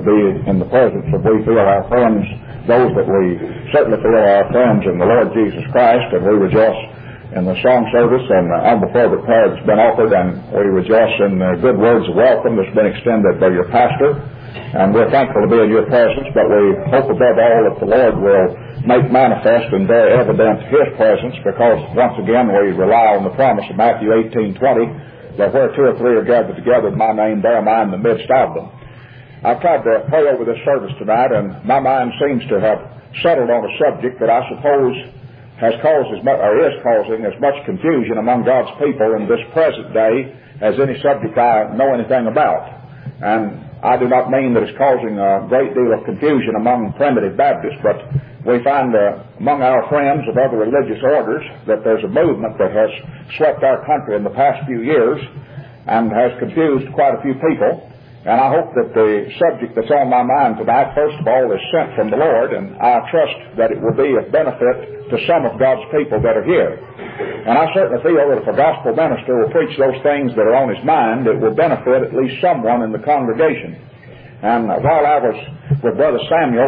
be in the presence of, we feel, our friends, those that we certainly feel are our friends in the Lord Jesus Christ, and we rejoice in the song service and on the fervent prayer that's been offered, and we rejoice in the good words of welcome that's been extended by your pastor. And we're thankful to be in your presence, but we hope above all that the Lord will make manifest and very evident His presence, because once again we rely on the promise of Matthew 18:20, that where two or three are gathered together in my name, there am I in the midst of them. I've tried to pray over this service tonight, and my mind seems to have settled on a subject that I suppose has caused is causing as much confusion among God's people in this present day as any subject I know anything about. And I do not mean that it's causing a great deal of confusion among primitive Baptists, but we find among our friends of other religious orders that there's a movement that has swept our country in the past few years and has confused quite a few people. And I hope that the subject that's on my mind tonight, first of all, is sent from the Lord, and I trust that it will be of benefit to some of God's people that are here. And I certainly feel that if a gospel minister will preach those things that are on his mind, it will benefit at least someone in the congregation. And while I was with Brother Samuel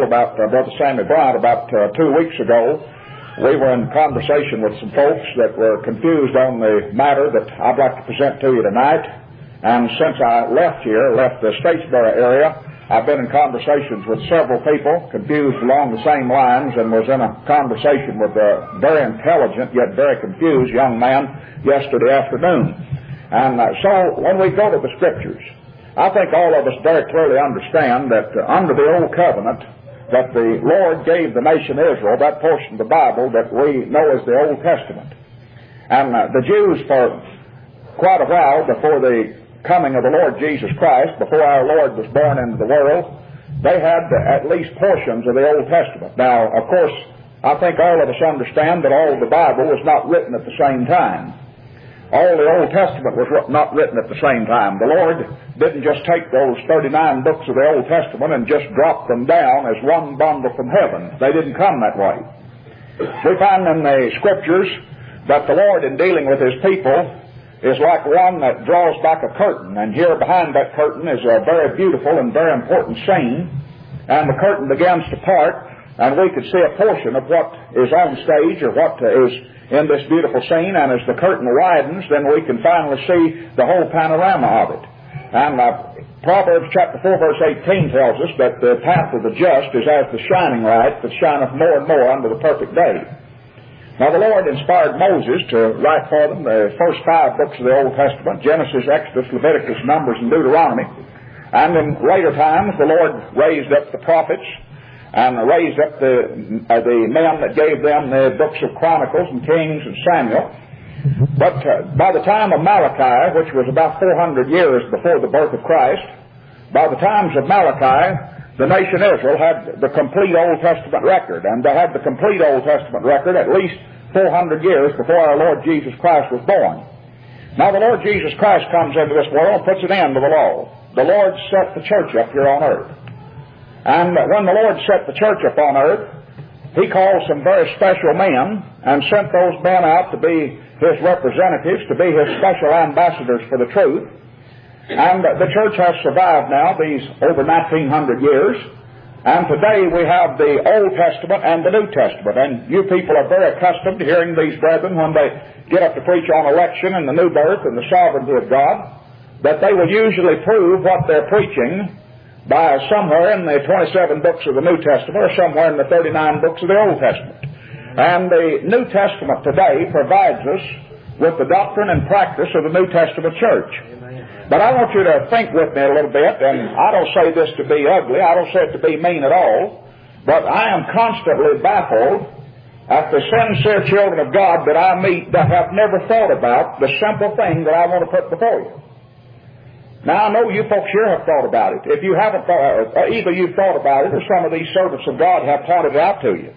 Bryant about 2 weeks ago, we were in conversation with some folks that were confused on the matter that I'd like to present to you tonight. And since I left the Statesboro area, I've been in conversations with several people confused along the same lines, and was in a conversation with a very intelligent yet very confused young man yesterday afternoon. And so when we go to the Scriptures, I think all of us very clearly understand that under the Old Covenant, that the Lord gave the nation Israel that portion of the Bible that we know as the Old Testament. And the Jews, for quite a while before the coming of the Lord Jesus Christ, before our Lord was born into the world, they had at least portions of the Old Testament. Now, of course, I think all of us understand that all of the Bible was not written at the same time. All the Old Testament was not written at the same time. The Lord didn't just take those 39 books of the Old Testament and just drop them down as one bundle from heaven. They didn't come that way. We find in the Scriptures that the Lord, in dealing with His people, is like one that draws back a curtain, and here behind that curtain is a very beautiful and very important scene, and the curtain begins to part, and we could see a portion of what is on stage or what is in this beautiful scene, and as the curtain widens, then we can finally see the whole panorama of it. And Proverbs chapter 4 verse 18 tells us that the path of the just is as the shining light that shineth more and more unto the perfect day. Now the Lord inspired Moses to write for them the first 5 books of the Old Testament, Genesis, Exodus, Leviticus, Numbers, and Deuteronomy. And in later times the Lord raised up the prophets and raised up the men that gave them the books of Chronicles and Kings and Samuel. But by the time of Malachi, which was about 400 years before the birth of Christ, by the times of Malachi, the nation Israel had the complete Old Testament record, and they had the complete Old Testament record at least 400 years before our Lord Jesus Christ was born. Now the Lord Jesus Christ comes into this world and puts an end to the law. The Lord set the church up here on earth. And when the Lord set the church up on earth, He called some very special men and sent those men out to be His representatives, to be His special ambassadors for the truth. And the church has survived now these over 1900 years, and today we have the Old Testament and the New Testament. And you people are very accustomed to hearing these brethren when they get up to preach on election and the new birth and the sovereignty of God, that they will usually prove what they're preaching by somewhere in the 27 books of the New Testament or somewhere in the 39 books of the Old Testament. And the New Testament today provides us with the doctrine and practice of the New Testament church. But I want you to think with me a little bit, and I don't say this to be ugly, I don't say it to be mean at all, but I am constantly baffled at the sincere children of God that I meet that have never thought about the simple thing that I want to put before you. Now, I know you folks here have thought about it. If you haven't thought, either you've thought about it or some of these servants of God have pointed it out to you.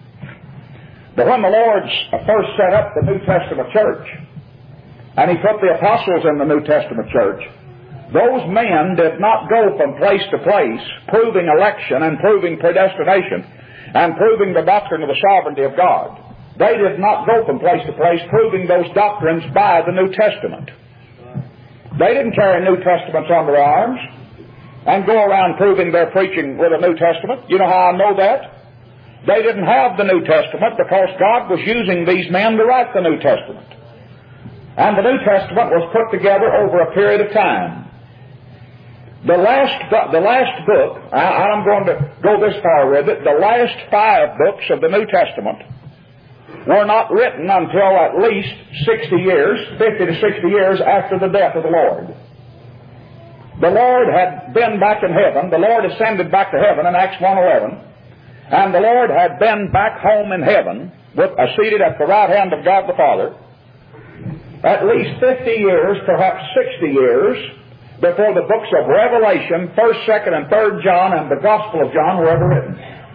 But when the Lord first set up the New Testament church, and He put the apostles in the New Testament church, those men did not go from place to place proving election and proving predestination and proving the doctrine of the sovereignty of God. They did not go from place to place proving those doctrines by the New Testament. They didn't carry New Testaments on their arms. and go around proving their preaching with the New Testament. You know how I know that? They didn't have the New Testament because God was using these men to write the New Testament. And the New Testament was put together over a period of time. The last book, I'm going to go this far with it, the last 5 books of the New Testament were not written until at least 60 years, 50 to 60 years after the death of the Lord. The Lord had been back in heaven. The Lord ascended back to heaven in Acts 1:11. And the Lord had been back home in heaven, seated at the right hand of God the Father, at least 50 years, perhaps 60 years, before the books of Revelation, 1st, 2nd, and 3rd John, and the Gospel of John were ever written.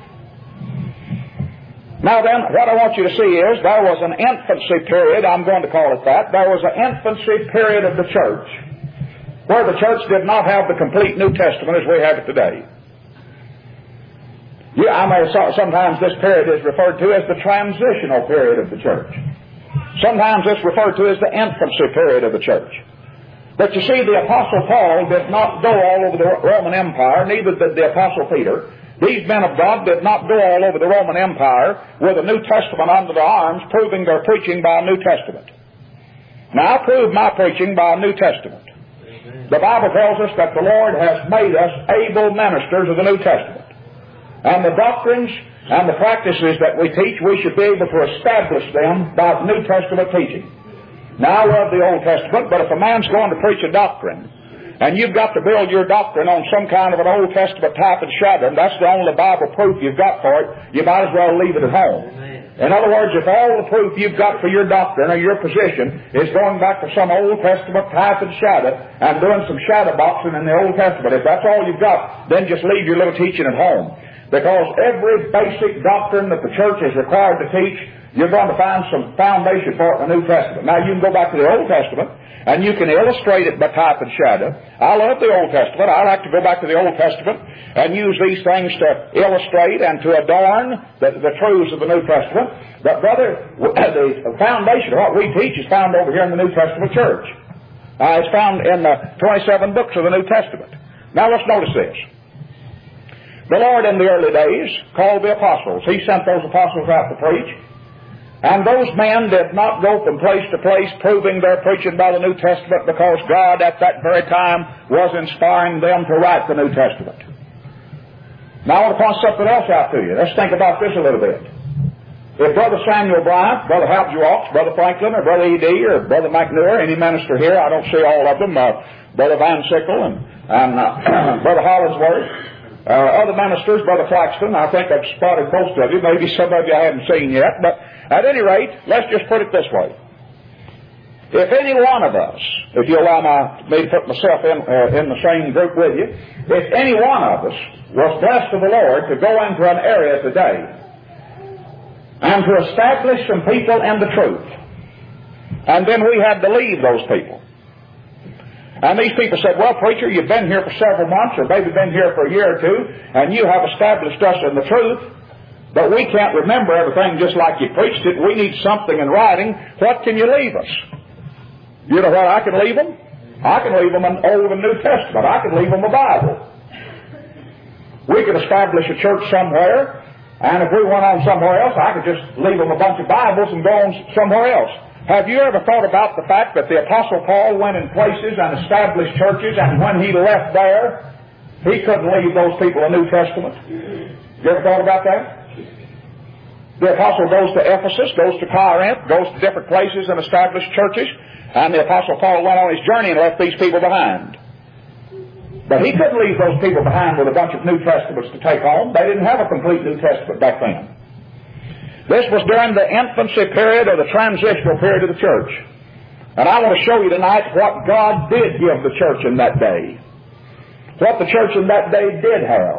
Now then, what I want you to see is there was an infancy period, I'm going to call it that. There was an infancy period of the church, where the church did not have the complete New Testament as we have it today. Sometimes this period is referred to as the transitional period of the church. Sometimes it's referred to as the infancy period of the church. But you see, the Apostle Paul did not go all over the Roman Empire, neither did the Apostle Peter. These men of God did not go all over the Roman Empire with a New Testament under their arms, proving their preaching by a New Testament. Now, I prove my preaching by a New Testament. The Bible tells us that the Lord has made us able ministers of the New Testament. And the doctrines and the practices that we teach, we should be able to establish them by the New Testament teaching. Now, I love the Old Testament, but if a man's going to preach a doctrine, and you've got to build your doctrine on some kind of an Old Testament type and shadow, and that's the only Bible proof you've got for it, you might as well leave it at home. In other words, if all the proof you've got for your doctrine or your position is going back to some Old Testament type and shadow and doing some shadow boxing in the Old Testament, if that's all you've got, then just leave your little teaching at home. Because every basic doctrine that the church is required to teach, you're going to find some foundation for it in the New Testament. Now, you can go back to the Old Testament, and you can illustrate it by type and shadow. I love the Old Testament. I like to go back to the Old Testament and use these things to illustrate and to adorn the truths of the New Testament. But, brother, the foundation of what we teach is found over here in the New Testament church. It's found in the 27 books of the New Testament. Now, let's notice this. The Lord in the early days called the apostles. He sent those apostles out to preach. And those men did not go from place to place proving their preaching by the New Testament because God at that very time was inspiring them to write the New Testament. Now I want to point something else out to you. Let's think about this a little bit. If Brother Samuel Bryant, Brother Hal Jewaux, Brother Franklin, or Brother E.D., or Brother McNewer, any minister here, I don't see all of them, Brother Van Sickle and Brother Hollingsworth, other ministers, Brother Flaxton, I think I've spotted most of you. Maybe some of you I haven't seen yet. But at any rate, let's just put it this way. If any one of us, if you allow me to put myself in the same group with you, if any one of us was blessed of the Lord to go into an area today and to establish some people in the truth, and then we had to leave those people, and these people said, well, preacher, you've been here for several months, or maybe been here for a year or two, and you have established us in the truth, but we can't remember everything just like you preached it. We need something in writing. What can you leave us? You know what I can leave them? I can leave them an Old and New Testament. I can leave them a Bible. We could establish a church somewhere, and if we went on somewhere else, I could just leave them a bunch of Bibles and go on somewhere else. Have you ever thought about the fact that the Apostle Paul went in places and established churches, and when he left there, he couldn't leave those people a New Testament? You ever thought about that? The Apostle goes to Ephesus, goes to Corinth, goes to different places and established churches, and the Apostle Paul went on his journey and left these people behind. But he couldn't leave those people behind with a bunch of New Testaments to take home. They didn't have a complete New Testament back then. This was during the infancy period or the transitional period of the church. And I want to show you tonight what God did give the church in that day. What the church in that day did have.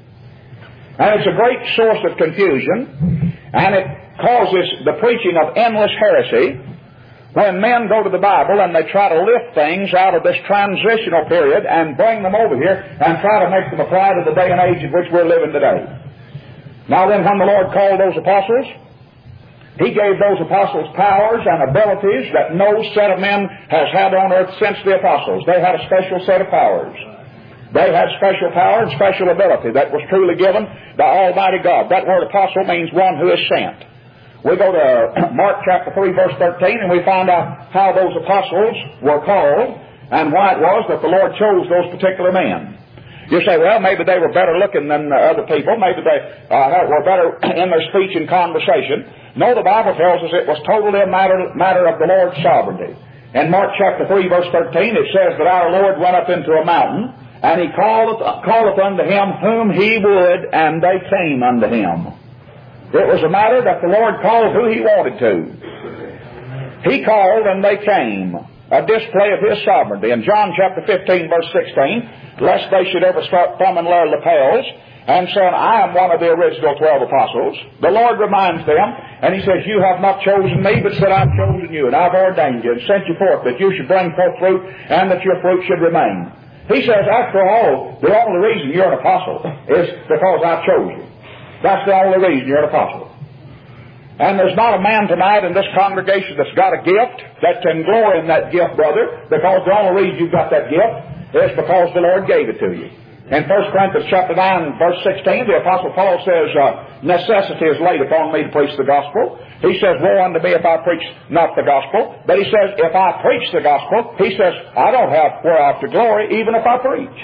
And it's a great source of confusion, and it causes the preaching of endless heresy when men go to the Bible and they try to lift things out of this transitional period and bring them over here and try to make them apply to the day and age in which we're living today. Now then, when the Lord called those apostles, He gave those apostles powers and abilities that no set of men has had on earth since the apostles. They had a special set of powers. They had special power and special ability that was truly given by Almighty God. That word apostle means one who is sent. We go to Mark chapter 3 verse 13 and we find out how those apostles were called and why it was that the Lord chose those particular men. You say, well, maybe they were better looking than other people. Maybe they were better in their speech and conversation. No, the Bible tells us it was totally a matter of the Lord's sovereignty. In Mark chapter 3 verse 13 it says that our Lord went up into a mountain and He calleth unto Him whom He would, and they came unto Him. It was a matter that the Lord called who He wanted to. He called and they came. A display of His sovereignty. In John chapter 15 verse 16, lest they should ever start thumbing their lapels and saying, I am one of the original 12 apostles, the Lord reminds them, and He says, you have not chosen me, but said, I've chosen you, and I've ordained you, and sent you forth, that you should bring forth fruit, and that your fruit should remain. He says, after all, the only reason you're an apostle is because I chose you. That's the only reason you're an apostle. And there's not a man tonight in this congregation that's got a gift that can glory in that gift, brother, because the only reason you've got that gift is because the Lord gave it to you. In 1 Corinthians chapter 9, verse 16, the Apostle Paul says, necessity is laid upon me to preach the gospel. He says, woe unto me if I preach not the gospel. But he says, if I preach the gospel, he says, I don't have whereof to glory, even if I preach.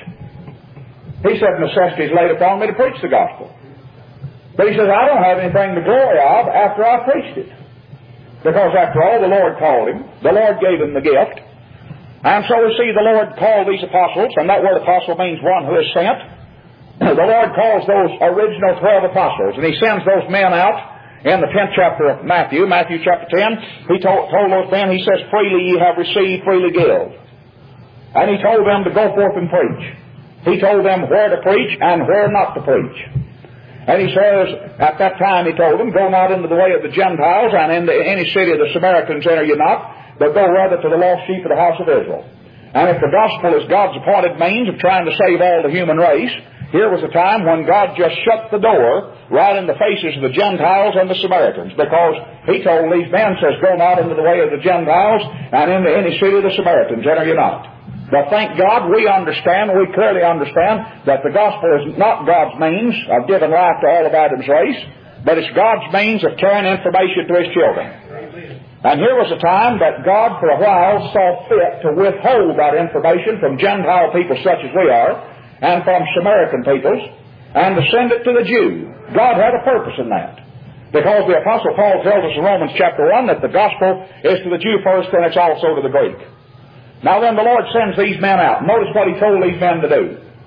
He said, necessity is laid upon me to preach the gospel. But he says, I don't have anything to glory of after I preached it. Because after all, the Lord called him. The Lord gave him the gift. And so we see the Lord called these apostles, and that word apostle means one who is sent. The Lord calls those original 12 apostles, and He sends those men out in the 10th chapter of Matthew chapter 10. He told those men, He says, freely ye have received, freely give. And He told them to go forth and preach. He told them where to preach and where not to preach. And He says, at that time He told them, go not into the way of the Gentiles, and into any city of the Samaritans enter ye not, but go rather to the lost sheep of the house of Israel. And if the gospel is God's appointed means of trying to save all the human race, here was a time when God just shut the door right in the faces of the Gentiles and the Samaritans, because He told these men, says, go not into the way of the Gentiles, and into any city of the Samaritans enter ye not. But thank God we clearly understand that the gospel is not God's means of giving life to all of Adam's race, but it's God's means of carrying information to His children. And here was a time that God for a while saw fit to withhold that information from Gentile people such as we are, and from Samaritan peoples, and to send it to the Jew. God had a purpose in that. Because the Apostle Paul tells us in Romans chapter 1 that the gospel is to the Jew first, and it's also to the Greek. Now then, the Lord sends these men out. Notice what He told these men to do.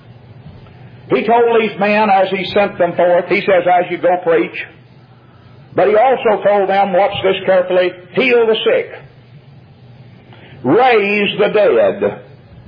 He told these men as He sent them forth, He says, as you go preach. But He also told them, watch this carefully, heal the sick, raise the dead.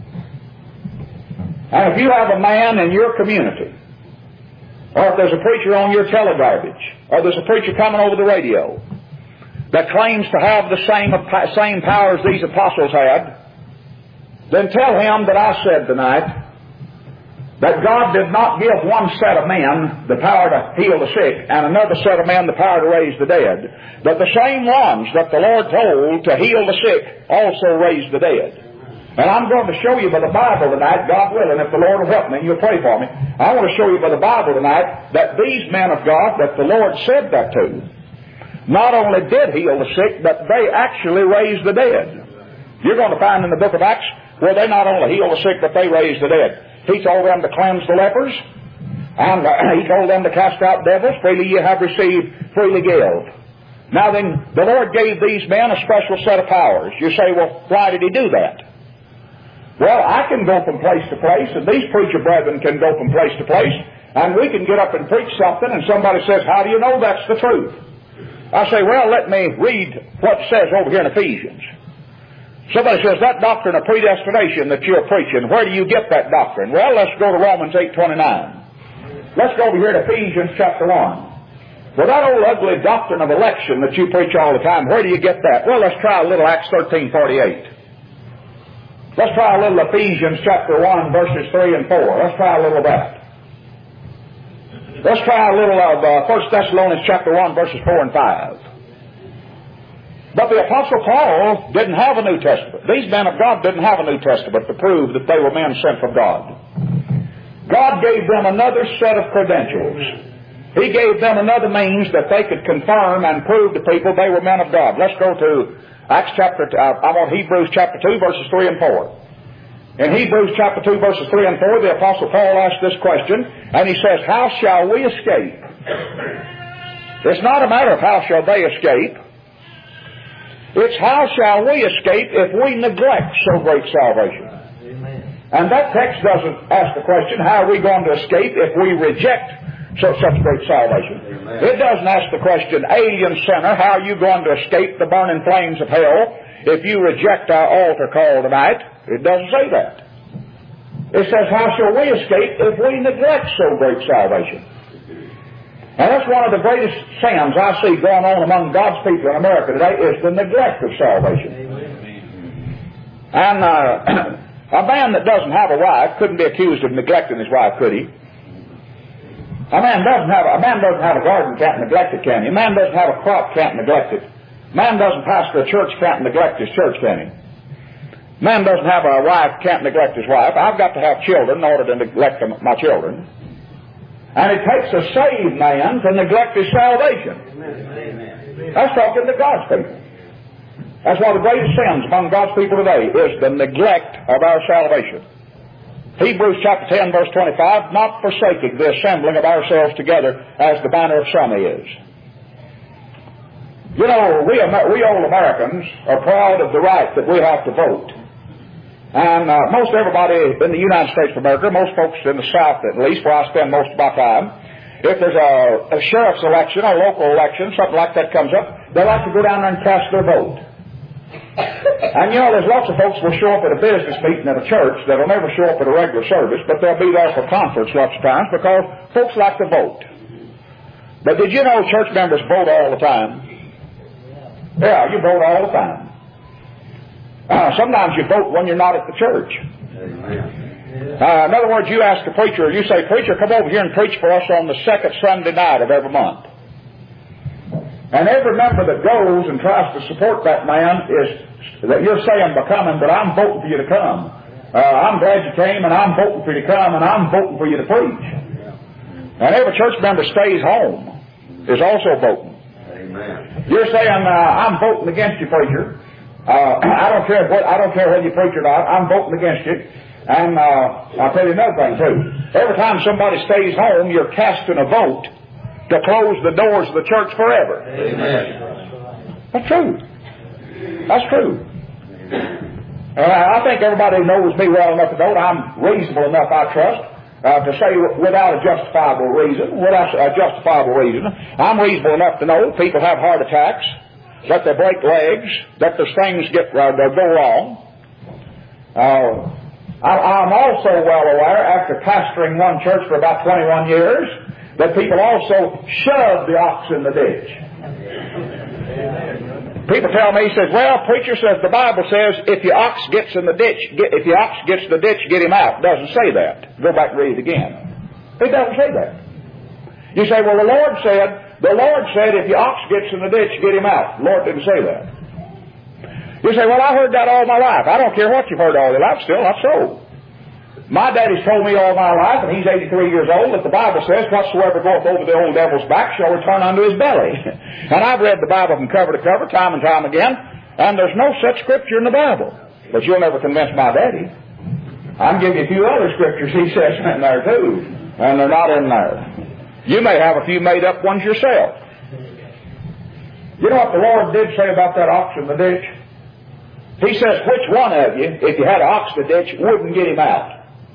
And if you have a man in your community, or if there's a preacher on your telegarbage, or there's a preacher coming over the radio that claims to have the same power as these apostles had, then tell him that I said tonight that God did not give one set of men the power to heal the sick and another set of men the power to raise the dead. That the same ones that the Lord told to heal the sick also raised the dead. And I'm going to show you by the Bible tonight, God willing, if the Lord will help me and you'll pray for me, I want to show you by the Bible tonight that these men of God that the Lord said that to, not only did heal the sick, but they actually raised the dead. You're going to find in the book of Acts where they not only healed the sick, but they raised the dead. He told them to cleanse the lepers, and He told them to cast out devils. Freely ye have received, freely give. Now then, the Lord gave these men a special set of powers. You say, well, why did He do that? Well, I can go from place to place, and these preacher brethren can go from place to place, and we can get up and preach something, and somebody says, how do you know that's the truth? I say, well, let me read what it says over here in Ephesians. Somebody says, that doctrine of predestination that you're preaching, where do you get that doctrine? Well, let's go to Romans 8:29. Let's go over here to Ephesians chapter 1. Well, that old ugly doctrine of election that you preach all the time, where do you get that? Well, let's try a little Acts 13:48. Let's try a little Ephesians chapter 1, verses 3 and 4. Let's try a little of that. Let's try a little of 1 Thessalonians chapter 1, verses 4 and 5. But the Apostle Paul didn't have a New Testament. These men of God didn't have a New Testament to prove that they were men sent from God. God gave them another set of credentials. He gave them another means that they could confirm and prove to people they were men of God. Let's go to Hebrews chapter 2, verses 3 and 4. In Hebrews chapter 2, verses 3 and 4, the Apostle Paul asked this question, and he says, how shall we escape? It's not a matter of how shall they escape. It's how shall we escape if we neglect so great salvation. Amen. And that text doesn't ask the question, how are we going to escape if we reject such great salvation? Amen. It doesn't ask the question, alien sinner, how are you going to escape the burning flames of hell if you reject our altar call tonight? It doesn't say that. It says, how shall we escape if we neglect so great salvation? And that's one of the greatest sins I see going on among God's people in America today, is the neglect of salvation. Amen. And a man that doesn't have a wife couldn't be accused of neglecting his wife, could he? A man doesn't have a garden, can't neglect it, can he? A man doesn't have a crop, can't neglect it. A man doesn't pastor a church, can't neglect his church, can he? A man doesn't have a wife, can't neglect his wife. I've got to have children in order to neglect my children. And it takes a saved man to neglect his salvation. Amen. That's talking to God's people. That's one of the greatest sins among God's people today, is the neglect of our salvation. Hebrews chapter 10, verse 25, not forsaking the assembling of ourselves together as the manner of some is. You know, we old Americans are proud of the right that we have to vote. And most everybody in the United States of America, most folks in the South at least, where I spend most of my time, if there's a sheriff's election, a local election, something like that comes up, they like to go down there and cast their vote. And you know, there's lots of folks who will show up at a business meeting at a church that'll never show up at a regular service, but they'll be there for conference lots of times because folks like to vote. But did you know church members vote all the time? Yeah, you vote all the time. Sometimes you vote when you're not at the church. In other words, you ask the preacher, you say, preacher, come over here and preach for us on the second Sunday night of every month. And every member that goes and tries to support that man is that you're saying by coming, but I'm voting for you to come. I'm glad you came, and I'm voting for you to come, and I'm voting for you to preach. And every church member stays home is also voting. Amen. You're saying, I'm voting against you, preacher. I don't care whether you preach or not. I'm voting against you. And I'll tell you another thing too. Every time somebody stays home, you're casting a vote to close the doors of the church forever. Amen. That's true. That's true. I think everybody knows me well enough to know that I'm reasonable enough, I trust, to say without a justifiable reason. I'm reasonable enough to know people have heart attacks, that they break legs, that there's things go wrong. I'm also well aware, after pastoring one church for about 21 years, that people also shove the ox in the ditch. People tell me, he says, well, preacher says, the Bible says, if your ox gets in the ditch, get him out. It doesn't say that. Go back and read it again. It doesn't say that. You say, well, the Lord said, if your ox gets in the ditch, get him out. The Lord didn't say that. You say, well, I heard that all my life. I don't care what you've heard all your life, still, that's so. My daddy's told me all my life, and he's 83 years old, that the Bible says, whatsoever goeth over the old devil's back shall return unto his belly. And I've read the Bible from cover to cover, time and time again, and there's no such scripture in the Bible. But you'll never convince my daddy. I can give you a few other scriptures he says in there too, and they're not in there. You may have a few made up ones yourself. You know what the Lord did say about that ox in the ditch? He says, which one of you, if you had an ox in the ditch, wouldn't get him out?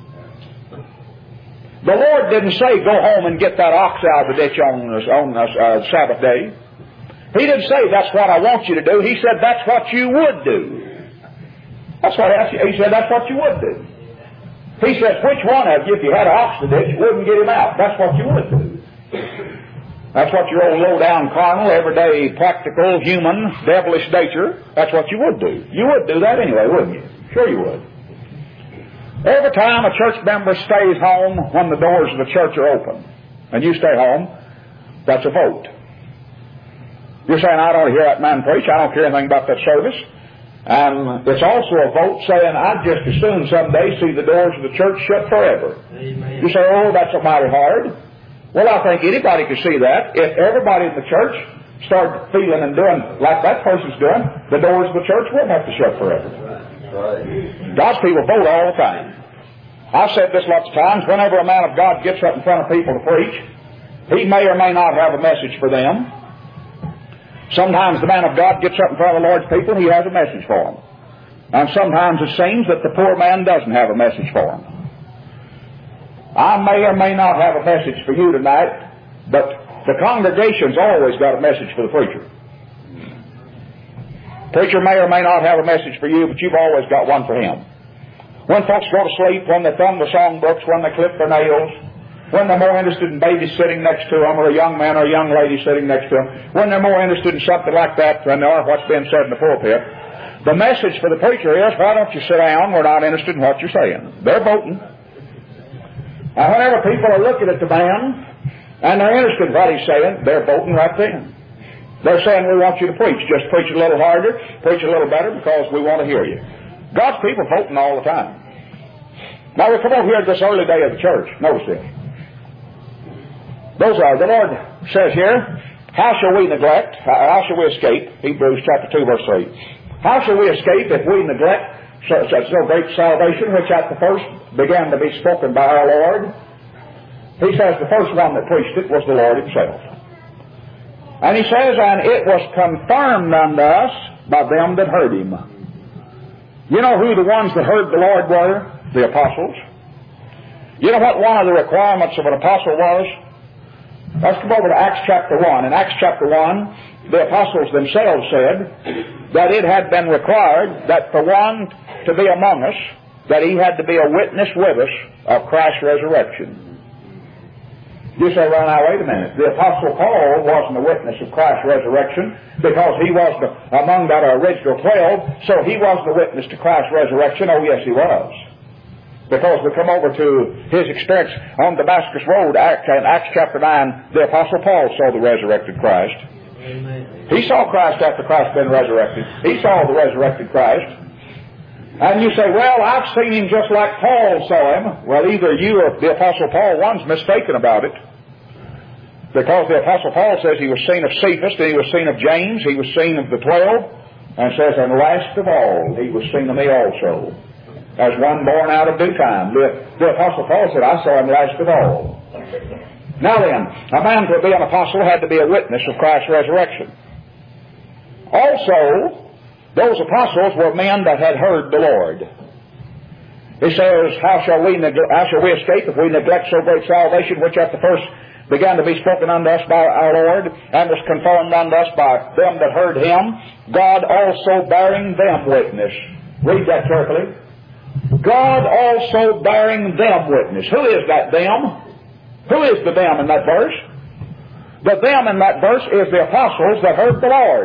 The Lord didn't say, go home and get that ox out of the ditch on Sabbath day. He didn't say, that's what I want you to do. He said, that's what you would do. He said, that's what you would do. He says, which one of you, if you had an ox in the ditch, wouldn't get him out? That's what you would do. That's what your old low-down, carnal, everyday, practical, human, devilish nature, that's what you would do. You would do that anyway, wouldn't you? Sure you would. Every time a church member stays home when the doors of the church are open, and you stay home, that's a vote. You're saying, I don't hear that man preach, I don't care anything about that service. And it's also a vote saying, I'd just as soon someday see the doors of the church shut forever. Amen. You say, oh, that's a mighty hard. Well, I think anybody could see that. If everybody in the church started feeling and doing like that person's doing, the doors of the church wouldn't have to shut forever. Right. God's people vote all the time. I've said this lots of times. Whenever a man of God gets up in front of people to preach, he may or may not have a message for them. Sometimes the man of God gets up in front of the Lord's people and he has a message for them. And sometimes it seems that the poor man doesn't have a message for them. I may or may not have a message for you tonight, but the congregation's always got a message for the preacher. Preacher may or may not have a message for you, but you've always got one for him. When folks go to sleep, when they thumb the songbooks, when they clip their nails, when they're more interested in babies sitting next to them, or a young man or a young lady sitting next to them, when they're more interested in something like that than they are what's being said in the pulpit, the message for the preacher is, why don't you sit down? We're not interested in what you're saying. They're voting. And whenever people are looking at the man and they're interested in what he's saying, they're voting right then. They're saying, we want you to preach. Just preach a little harder, preach a little better, because we want to hear you. God's people voting all the time. Now we come over here at this early day of the church. Notice this. The Lord says here, how shall we neglect, how shall we escape? Hebrews chapter 2 verse 3. How shall we escape if we neglect such no great salvation, which at the first began to be spoken by our Lord? He says the first one that preached it was the Lord himself. And he says, and it was confirmed unto us by them that heard him. You know who the ones that heard the Lord were? The apostles. You know what one of the requirements of an apostle was? Let's come over to Acts chapter 1. In Acts chapter 1, the apostles themselves said that it had been required that for one to be among us, that he had to be a witness with us of Christ's resurrection. You say, well, now, wait a minute. The Apostle Paul wasn't a witness of Christ's resurrection because he was among that original 12, so he wasn't a witness to Christ's resurrection. Oh, yes, he was. Because we come over to his experience on Damascus Road, in Acts chapter 9, the Apostle Paul saw the resurrected Christ. Amen. He saw Christ after Christ had been resurrected. He saw the resurrected Christ. And you say, well, I've seen him just like Paul saw him. Well, either you or the Apostle Paul, one's mistaken about it. Because the Apostle Paul says he was seen of Cephas, and he was seen of James, he was seen of the 12, and says, and last of all, he was seen of me also, as one born out of due time. The Apostle Paul said, I saw him last of all. Now then, a man to be an apostle had to be a witness of Christ's resurrection. Also, those apostles were men that had heard the Lord. He says, how shall we escape if we neglect so great salvation, which at the first began to be spoken unto us by our Lord, and was confirmed unto us by them that heard him, God also bearing them witness. Read that carefully. God also bearing them witness. Who is that them? Who is the them in that verse? The them in that verse is the apostles that heard the Lord.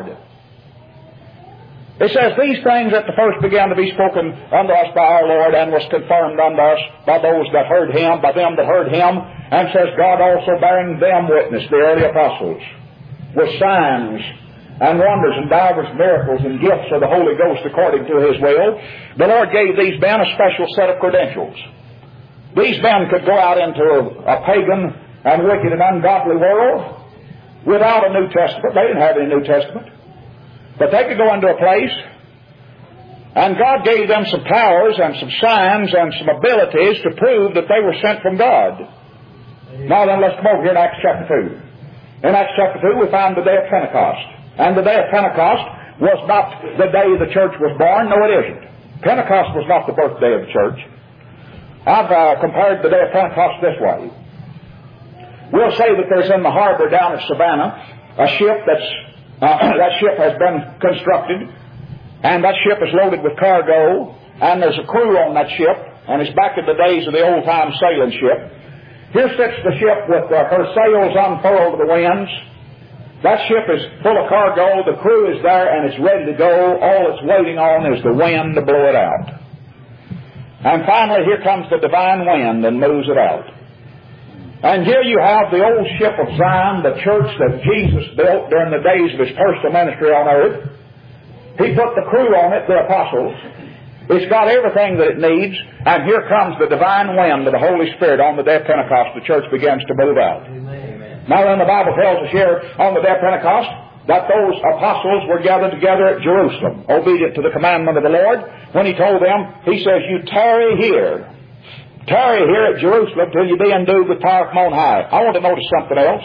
It says, these things at the first began to be spoken unto us by our Lord, and was confirmed unto us by those that heard him, by them that heard him, and says, God also bearing them witness, the early apostles, with signs and wonders and divers miracles and gifts of the Holy Ghost according to his will. The Lord gave these men a special set of credentials. These men could go out into a pagan and wicked and ungodly world without a New Testament. They didn't have any New Testament. But they could go into a place, and God gave them some powers and some signs and some abilities to prove that they were sent from God. Now then, let's come over here in Acts chapter 2. In Acts chapter 2, we find the day of Pentecost. And the day of Pentecost was not the day the church was born. No, it isn't. Pentecost was not the birthday of the church. I've compared the day of Pentecost this way. We'll say that there's in the harbor down at Savannah a ship that ship has been constructed, and that ship is loaded with cargo, and there's a crew on that ship, and it's back in the days of the old-time sailing ship. Here sits the ship with her sails unfurled to the winds. That ship is full of cargo, the crew is there, and it's ready to go. All it's waiting on is the wind to blow it out. And finally, here comes the divine wind and moves it out. And here you have the old ship of Zion, the church that Jesus built during the days of his personal ministry on earth. He put the crew on it, the apostles. It's got everything that it needs, and here comes the divine wind of the Holy Spirit on the day of Pentecost. The church begins to move out. Amen. Now then, the Bible tells us here on the day of Pentecost that those apostles were gathered together at Jerusalem, obedient to the commandment of the Lord. When He told them, He says, you tarry here. Tarry here at Jerusalem till you be endued with power from on high. I want to notice something else.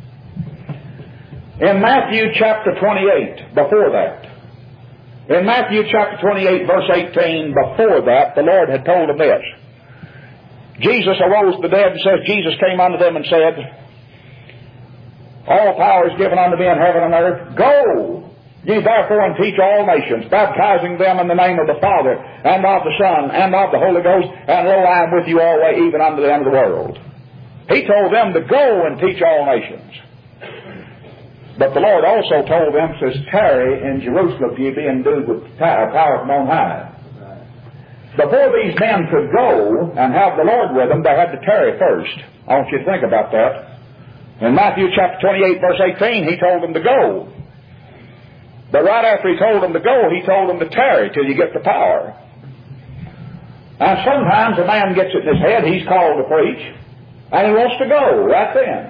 In Matthew chapter 28, before that, in Matthew chapter 28, verse 18, before that, the Lord had told them this. Jesus arose from the dead, and says, Jesus came unto them and said, all power is given unto me in heaven and earth. Go ye therefore and teach all nations, baptizing them in the name of the Father, and of the Son, and of the Holy Ghost, and lo, I am with you always, even unto the end of the world. He told them to go and teach all nations. But the Lord also told them, says, tarry in Jerusalem till you be endued with power from on high. Before these men could go and have the Lord with them, they had to tarry first. I want you to think about that. In Matthew chapter 28, verse 18, He told them to go. But right after He told them to go, He told them to tarry till you get the power. And sometimes a man gets it in his head, he's called to preach, and he wants to go right then.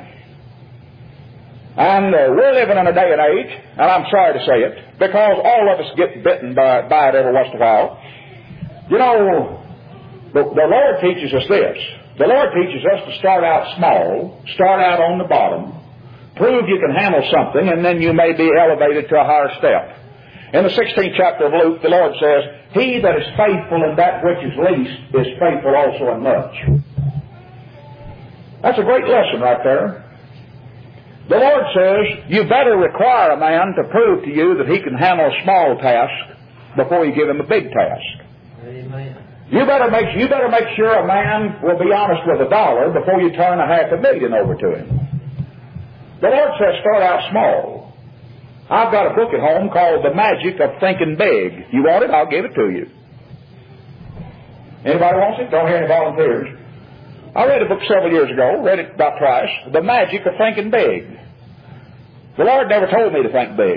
And we're living in a day and age, and I'm sorry to say it, because all of us get bitten by it every once in a while. You know, the Lord teaches us this. The Lord teaches us to start out small, start out on the bottom, prove you can handle something, and then you may be elevated to a higher step. In the 16th chapter of Luke, the Lord says, he that is faithful in that which is least is faithful also in much. That's a great lesson right there. The Lord says, you better require a man to prove to you that he can handle a small task before you give him a big task. Amen. You better make sure a man will be honest with $1 before you turn $500,000 over to him. The Lord says, start out small. I've got a book at home called The Magic of Thinking Big. You want it? I'll give it to you. Anybody wants it? Don't hear any volunteers. I read a book several years ago, read it about twice, The Magic of Thinking Big. The Lord never told me to think big.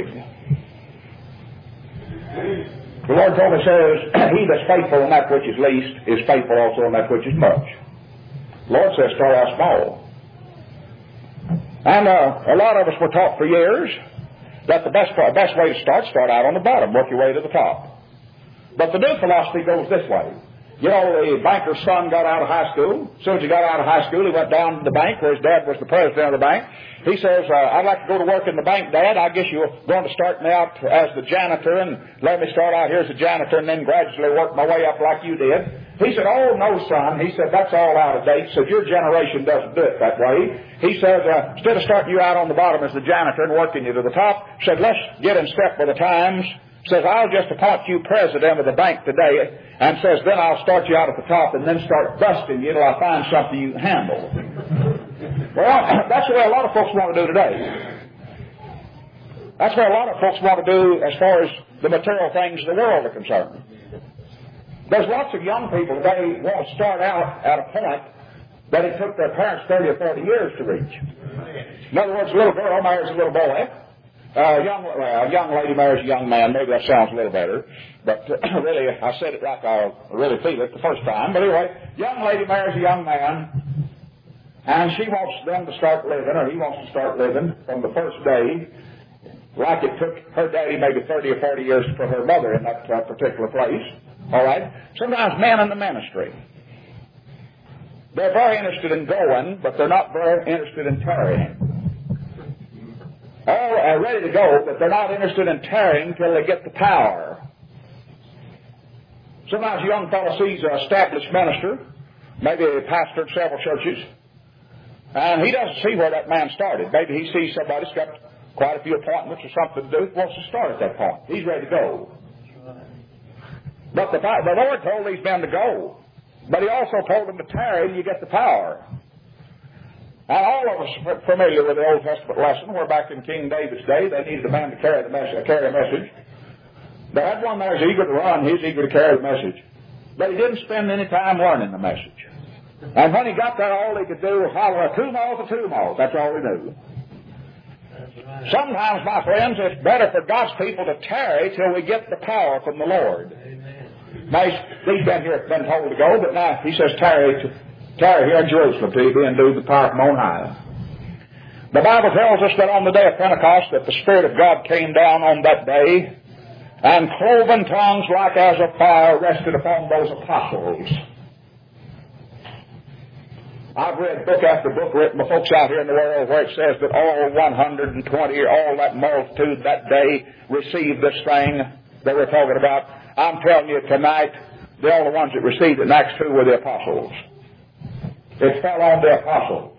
The Lord told me, says, he that's faithful in that which is least is faithful also in that which is much. The Lord says, start out small. And a lot of us were taught for years that the best way to start out on the bottom, work your way to the top. But the new philosophy goes this way. You know, the banker's son got out of high school. As soon as he got out of high school, he went down to the bank where his dad was the president of the bank. He says, I'd like to go to work in the bank, Dad. I guess you're going to start me out as the janitor and let me start out here as a janitor and then gradually work my way up like you did. He said, oh, no, son. He said, that's all out of date. So your generation doesn't do it that way. He said, instead of starting you out on the bottom as the janitor and working you to the top, said, let's get in step with the times. Says, I'll just appoint you president of the bank today, and says, then I'll start you out at the top and then start busting you till I find something you can handle. Well, that's the way a lot of folks want to do today. That's what a lot of folks want to do as far as the material things of the world are concerned. There's lots of young people today want to start out at a point that it took their parents 30 or 40 years to reach. In other words, a little girl marries a little boy. A young lady marries a young man. Maybe that sounds a little better. But really, I said it like I really feel it the first time. But anyway, young lady marries a young man, and she wants them to start living, or he wants to start living from the first day, like it took her daddy maybe 30 or 40 years for her mother in that particular place. All right? Sometimes men in the ministry, they're very interested in going, but they're not very interested in tarrying. All are ready to go, but they're not interested in tarrying till they get the power. Sometimes a young fellow sees an established minister, maybe a pastor of several churches, and he doesn't see where that man started. Maybe he sees somebody's got quite a few appointments or something to do, wants to start at that point. He's ready to go. But the Lord told these men to go, but He also told them to tarry and you get the power. And all of us are familiar with the Old Testament lesson where back in King David's day they needed a man to carry a message. They had one there who's eager to run, he's eager to carry the message. But he didn't spend any time learning the message. And when he got there, all he could do was holler 2 miles to 2 miles. That's all he knew. right. Sometimes, my friends, it's better for God's people to tarry till we get the power from the Lord. Amen. Now, these men here have been told to go, but now he says tarry here in Jerusalem till you be endued with power from on high. The Bible tells us that on the day of Pentecost that the Spirit of God came down on that day, and cloven tongues like as of fire rested upon those apostles. I've read book after book written by folks out here in the world where it says that all 120, all that multitude that day received this thing that we're talking about. I'm telling you tonight, the only ones that received it in Acts 2 were the apostles. It fell on the apostles.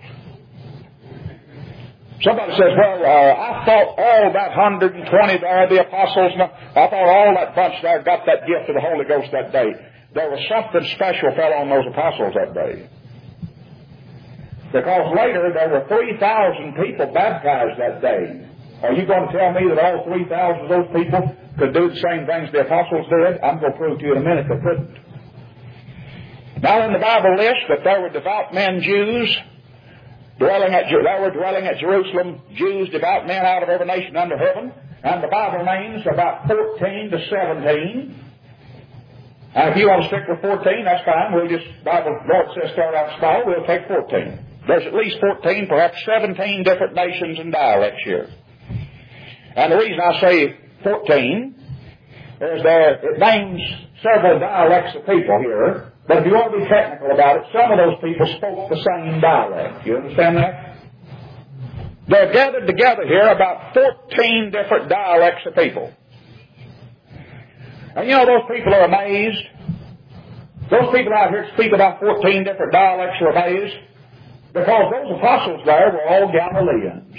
Somebody says, well, I thought all that 120 there, the apostles, I thought all that bunch there got that gift of the Holy Ghost that day. There was something special fell on those apostles that day. Because later there were 3,000 people baptized that day. Are you going to tell me that all 3,000 of those people could do the same things the apostles did? I'm going to prove to you in a minute they couldn't. Now in the Bible lists that there were devout men, Jews, dwelling at Jerusalem, Jews, devout men out of every nation under heaven. And the Bible names about 14 to 17. And if you want to stick with 14, that's fine. We'll just, Lord says start out small, we'll take 14. There's at least 14, perhaps 17 different nations and dialects here. And the reason I say 14 is that it names several dialects of people here. But if you want to be technical about it, some of those people spoke the same dialect. You understand that? They're gathered together here about 14 different dialects of people. And you know, those people are amazed. Those people out here that speak about 14 different dialects are amazed because those apostles there were all Galileans.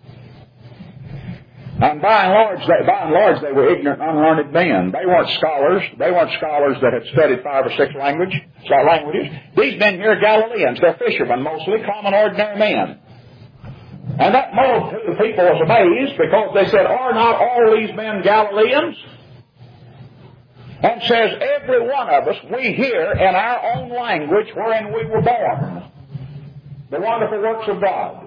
And by and large, they were ignorant, unlearned men. They weren't scholars. They weren't scholars that had studied 5 or 6 languages. These men here are Galileans. They're fishermen, mostly common, ordinary men. And that multitude of people was amazed because they said, are not all these men Galileans? And says, every one of us, we hear in our own language wherein we were born the wonderful works of God.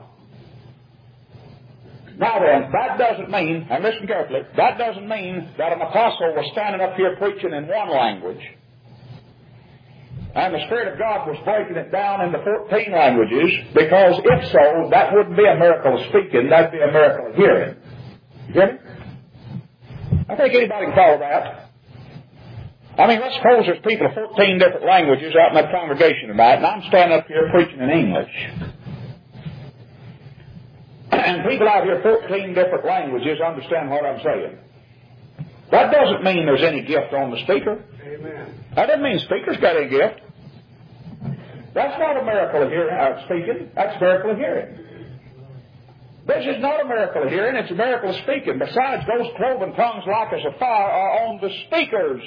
Now then, that doesn't mean, and listen carefully, that doesn't mean that an apostle was standing up here preaching in one language. And the Spirit of God was breaking it down into 14 languages, because if so, that wouldn't be a miracle of speaking, that'd be a miracle of hearing. You get it? I think anybody can follow that. I mean, let's suppose there's people of 14 different languages out in that congregation tonight, and I'm standing up here preaching in English. And people out here 14 different languages understand what I'm saying. That doesn't mean there's any gift on the speaker. Amen. That doesn't mean the speaker's got any gift. That's not a miracle of hearing, speaking. That's a miracle of hearing. This is not a miracle of hearing, it's a miracle of speaking. Besides, those cloven tongues like as a fire are on the speakers.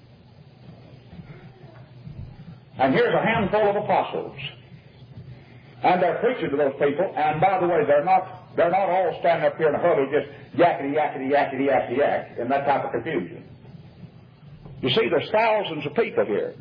And here's a handful of apostles. And they're preaching to those people. And by the way, they're not all standing up here in a huddle just yakety, yakety, yakety, yakety, yak in that type of confusion. You see, there's thousands of people here.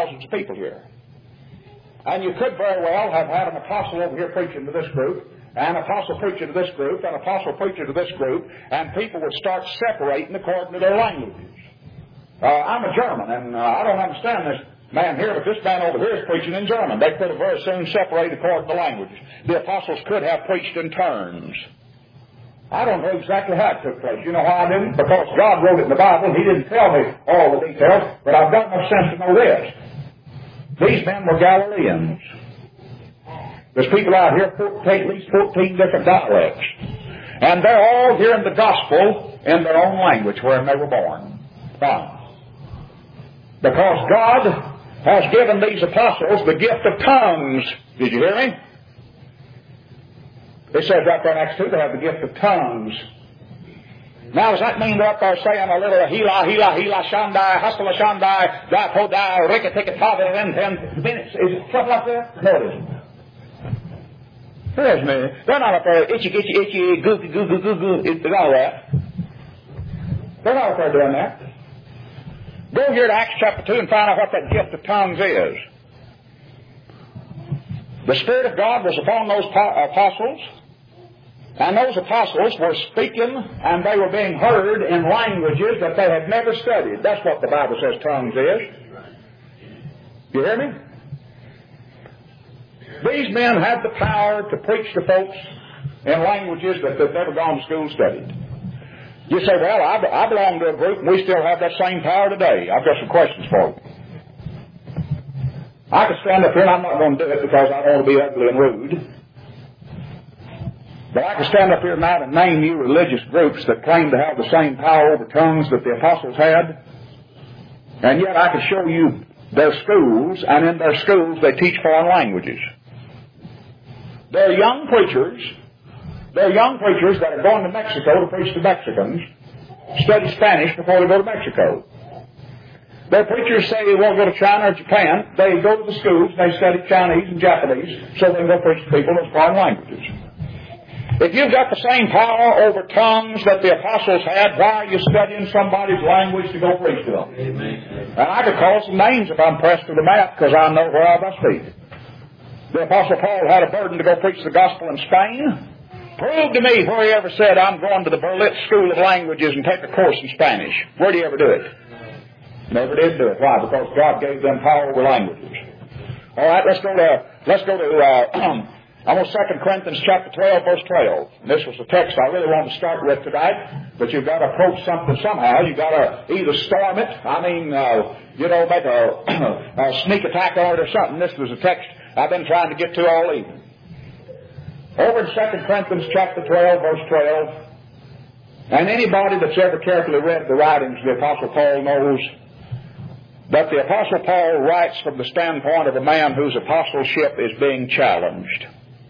And you could very well have had an apostle over here preaching to this group, an apostle preaching to this group, an apostle preaching to this group, and people would start separating according to their languages. I'm a German, and I don't understand this man here, but this man over here is preaching in German. They could have very soon separated according to languages. The apostles could have preached in turns. I don't know exactly how it took place. You know why I didn't? Because God wrote it in the Bible. He didn't tell me all the details, but I've got enough sense to know this. These men were Galileans. There's people out here, at least 14 different dialects. And they're all hearing the gospel in their own language wherein they were born. Why? Because God has given these apostles the gift of tongues. Did you hear me? It says right there in Acts 2 they have the gift of tongues. Now, does that mean they're up there saying a little hila, hila, hila, shandai, hustala, shandai, dipodai, rikatikitabit, and 10 minutes? Is it something like that? No, it isn't. It isn't. They're not up there itchy, itchy, itchy, goo, goo, goo, goo, goo. It's all that. They're not up there doing that. Go here to Acts chapter 2 and find out what that gift of tongues is. The Spirit of God was upon those apostles. And those apostles were speaking and they were being heard in languages that they had never studied. That's what the Bible says tongues is. You hear me? These men had the power to preach to folks in languages that they've never gone to school studied. You say, well, I belong to a group and we still have that same power today. I've got some questions for you. I could stand up here and I'm not going to do it because I don't want to be ugly and rude. But I could stand up here tonight and name you religious groups that claim to have the same power over tongues that the apostles had. And yet I could show you their schools, and in their schools they teach foreign languages. They're young preachers that are going to Mexico to preach to Mexicans, study Spanish before they go to Mexico. Their preachers say they won't go to China or Japan. They go to the schools, they study Chinese and Japanese, so they can go preach to people in those foreign languages. If you've got the same power over tongues that the apostles had, why are you studying somebody's language to go preach to them? Amen. And I could call some names if I'm pressed to the map because I know where I must be. The apostle Paul had a burden to go preach the gospel in Spain. Prove to me where he ever said, I'm going to the Berlitz School of Languages and take a course in Spanish. Where did he ever do it? Never did do it. Why? Because God gave them power over languages. All right, let's go to I'm on 2 Corinthians chapter 12, verse 12. And this was the text I really want to start with tonight. But you've got to approach something somehow. You've got to either storm it, make a sneak attack on it or something. This was a text I've been trying to get to all evening. Over in 2 Corinthians chapter 12, verse 12, and anybody that's ever carefully read the writings of the Apostle Paul knows that the Apostle Paul writes from the standpoint of a man whose apostleship is being challenged.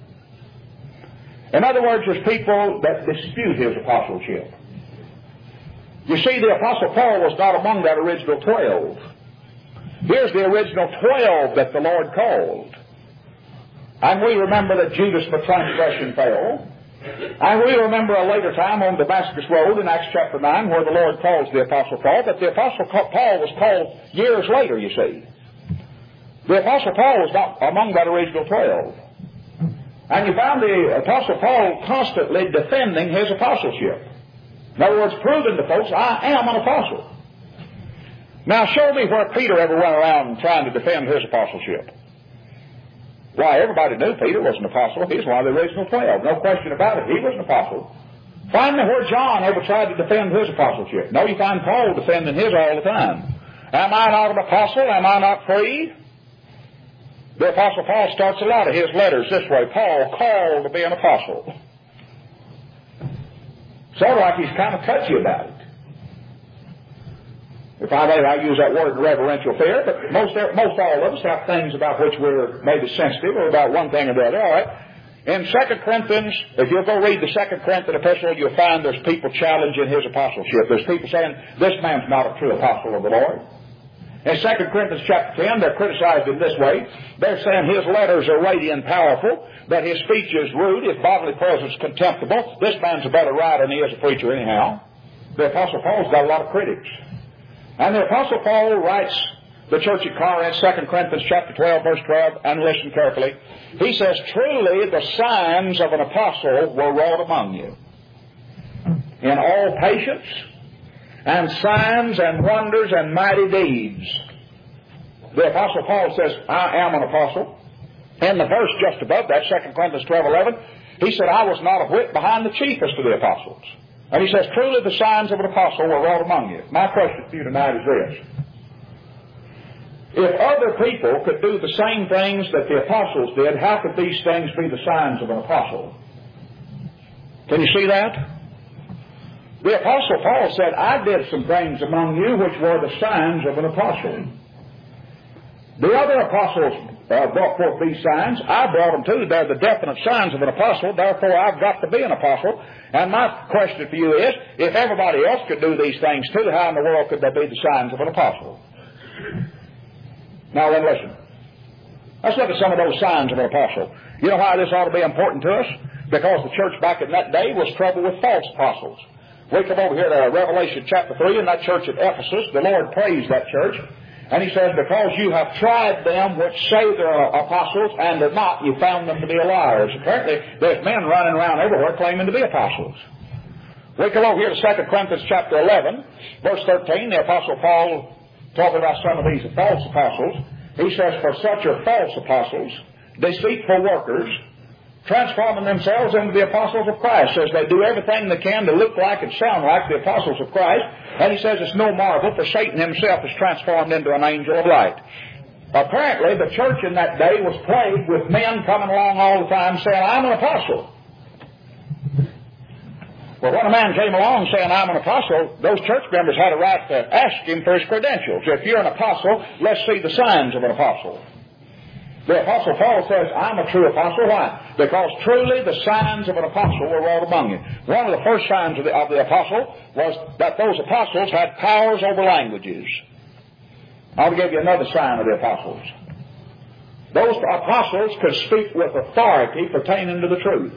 In other words, there's people that dispute his apostleship. You see, the Apostle Paul was not among that original 12. Here's the original 12 that the Lord called. And we remember that Judas by transgression fell. And we remember a later time on Damascus Road in Acts chapter 9 where the Lord calls the Apostle Paul. But the Apostle Paul was called years later, you see. The Apostle Paul was not among that original 12. And you found the Apostle Paul constantly defending his apostleship. In other words, proving to folks, I am an apostle. Now show me where Peter ever went around trying to defend his apostleship. Why, everybody knew Peter was an apostle. He was one of the original 12. No question about it. He was an apostle. Find me where John ever tried to defend his apostleship. No, you find Paul defending his all the time. Am I not an apostle? Am I not free? The Apostle Paul starts a lot of his letters this way. Paul called to be an apostle. Sort of like he's kind of touchy about it. If I use that word in reverential fear, but most all of us have things about which we're maybe sensitive or about one thing or the other. All right. In 2 Corinthians, if you'll go read the 2 Corinthians epistle, you'll find there's people challenging his apostleship. There's people saying, this man's not a true apostle of the Lord. In 2 Corinthians chapter 10, they're criticized in this way. They're saying his letters are weighty and powerful, that his speech is rude, his bodily presence contemptible. This man's a better writer than he is a preacher anyhow. The Apostle Paul's got a lot of critics. And the Apostle Paul writes the church at Corinth, 2 Corinthians chapter 12, verse 12, and listen carefully. He says, truly the signs of an apostle were wrought among you, in all patience, and signs and wonders and mighty deeds. The Apostle Paul says, I am an apostle. In the verse just above that, 2 Corinthians 12:11, he said, I was not a whit behind the chiefest of the apostles. And he says, truly the signs of an apostle were wrought among you. My question for you tonight is this. If other people could do the same things that the apostles did, how could these things be the signs of an apostle? Can you see that? The Apostle Paul said, I did some things among you which were the signs of an apostle. The other apostles brought forth these signs. I brought them too. They're the definite signs of an apostle. Therefore, I've got to be an apostle. And my question for you is, if everybody else could do these things too, how in the world could they be the signs of an apostle? Now then, listen. Let's look at some of those signs of an apostle. You know why this ought to be important to us? Because the church back in that day was troubled with false apostles. We come over here to Revelation chapter 3 in that church at Ephesus. The Lord praised that church. And he says, because you have tried them which say they're apostles and are not, you found them to be liars. Apparently, there's men running around everywhere claiming to be apostles. We come over here to 2 Corinthians chapter 11, verse 13, the Apostle Paul, talking about some of these false apostles, he says, for such are false apostles, deceitful workers, transforming themselves into the apostles of Christ. Says they do everything they can to look like and sound like the apostles of Christ. And he says it's no marvel, for Satan himself is transformed into an angel of light. Apparently, the church in that day was plagued with men coming along all the time saying, I'm an apostle. Well, when a man came along saying, I'm an apostle, those church members had a right to ask him for his credentials. If you're an apostle, let's see the signs of an apostle. The Apostle Paul says, I'm a true apostle. Why? Because truly the signs of an apostle were wrought among you. One of the first signs of the apostle was that those apostles had powers over languages. I'll give you another sign of the apostles. Those apostles could speak with authority pertaining to the truth.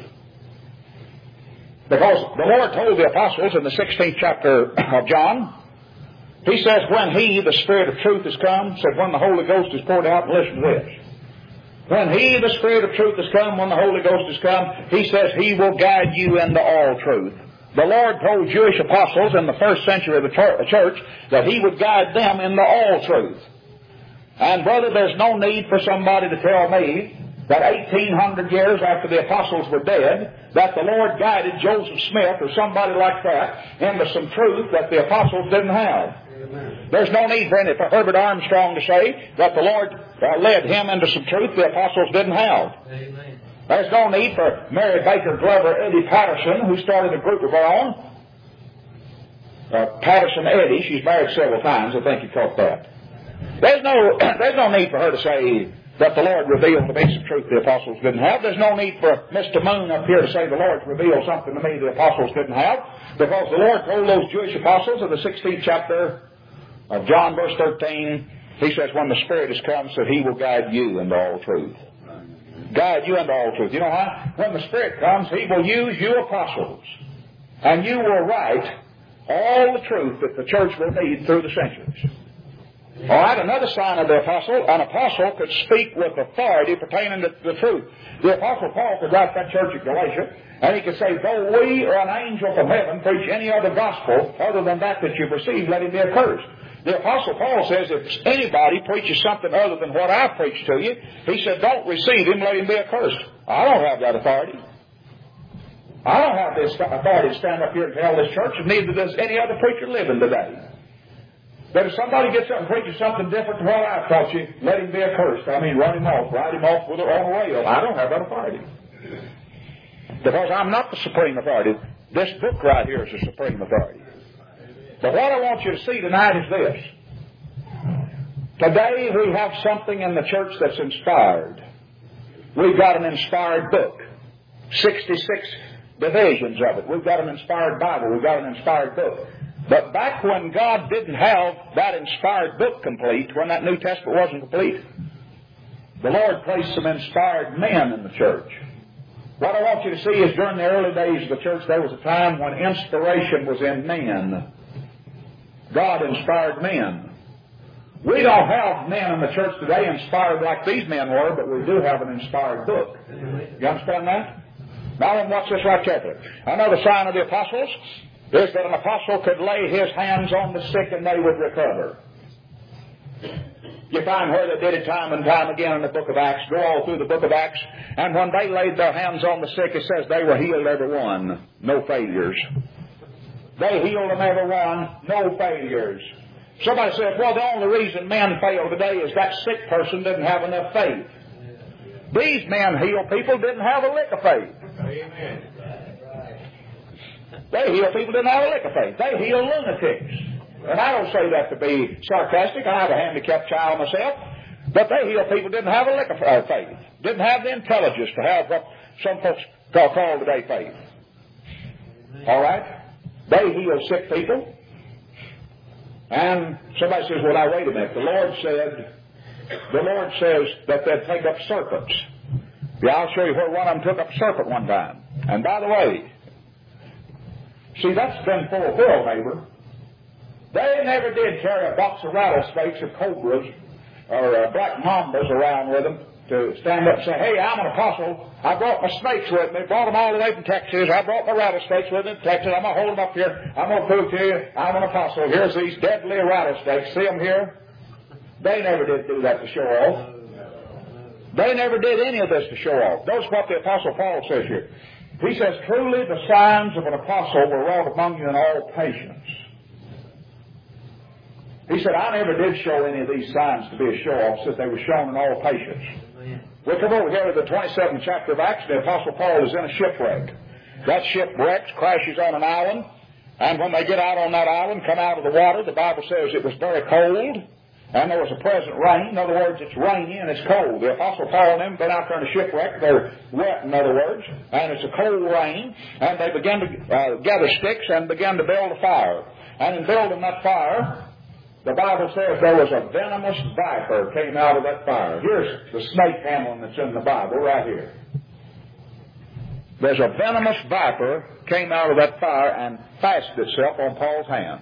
Because the Lord told the apostles in the 16th chapter of John, He says, when He, the Spirit of truth, is come, said, when the Holy Ghost is poured out, and listen to this. When He, the Spirit of truth, has come, when the Holy Ghost has come, He says He will guide you into all truth. The Lord told Jewish apostles in the first century of the church that He would guide them into all truth. And brother, there's no need for somebody to tell me that 1,800 years after the apostles were dead, that the Lord guided Joseph Smith or somebody like that into some truth that the apostles didn't have. Amen. There's no need for Herbert Armstrong to say that the Lord led him into some truth the apostles didn't have. Amen. There's no need for Mary Baker Glover, Eddie Patterson, who started a group of her own. Patterson Eddie, she's married several times, I think you caught that. There's no need for her to say that the Lord revealed to me some truth the apostles didn't have. There's no need for Mr. Moon up here to say the Lord revealed something to me the apostles didn't have, because the Lord told those Jewish apostles in the 16th chapter of John, verse 13, He says, when the Spirit has come, said He will guide you into all truth. Guide you into all truth. You know why? When the Spirit comes, He will use you apostles, and you will write all the truth that the church will need through the centuries. All right, another sign of the apostle, an apostle could speak with authority pertaining to the truth. The Apostle Paul could write that church at Galatia, and he could say, though we or an angel from heaven preach any other gospel other than that you've received, let him be accursed. The Apostle Paul says, if anybody preaches something other than what I preach to you, he said, don't receive him, let him be accursed. I don't have that authority. I don't have this authority to stand up here and tell this church, and neither does any other preacher living today. That if somebody gets up and preaches something different to what I've taught you, let him be accursed. I mean, run him off, write him off with a rail. I don't have that authority. Because I'm not the supreme authority. This book right here is the supreme authority. But what I want you to see tonight is this. Today we have something in the church that's inspired. We've got an inspired book. 66 divisions of it. We've got an inspired Bible. We've got an inspired book. But back when God didn't have that inspired book complete, when that New Testament wasn't complete, the Lord placed some inspired men in the church. What I want you to see is during the early days of the church, there was a time when inspiration was in men. God inspired men. We don't have men in the church today inspired like these men were, but we do have an inspired book. You understand that? Now then, watch this right carefully. Another sign of the apostles is that an apostle could lay his hands on the sick and they would recover. You find where they did it time and time again in the book of Acts. Go all through the book of Acts. And when they laid their hands on the sick, it says they were healed every one. No failures. They healed them every one. No failures. Somebody says, well, the only reason men fail today is that sick person didn't have enough faith. These men heal people didn't have a lick of faith. Amen. They heal people didn't have a lick of faith. They heal lunatics. And I don't say that to be sarcastic. I have a handicapped child myself. But they heal people didn't have a lick of faith. Didn't have the intelligence to have what some folks call today faith. All right? They heal sick people. And somebody says, well, now wait a minute. The Lord says that they'd take up serpents. Yeah, I'll show you where one of them took up a serpent one time. And by the way, see, that's been fulfilled, neighbor. They never did carry a box of rattlesnakes or cobras or black mambas around with them to stand up and say, hey, I'm an apostle. I brought my snakes with me. Brought them all the way from Texas. I brought my rattlesnakes with me from Texas. I'm going to hold them up here. I'm going to prove to you I'm an apostle. Here's these deadly rattlesnakes. See them here? They never did do that to show off. They never did any of this to show off. Notice what the Apostle Paul says here. He says, truly the signs of an apostle were wrought among you in all patience. He said, I never did show any of these signs to be a show-off, since they were shown in all patience. We come over here to the 27th chapter of Acts. The Apostle Paul is in a shipwreck. That shipwreck crashes on an island, and when they get out on that island, come out of the water, the Bible says it was very cold, and there was a present rain. In other words, it's rainy and it's cold. The Apostle Paul and them have been out there in a shipwreck. They're wet, in other words, and it's a cold rain, and they began to gather sticks and began to build a fire. And in building that fire, the Bible says there was a venomous viper came out of that fire. Here's the snake handling that's in the Bible right here. There's a venomous viper came out of that fire and fastened itself on Paul's hand.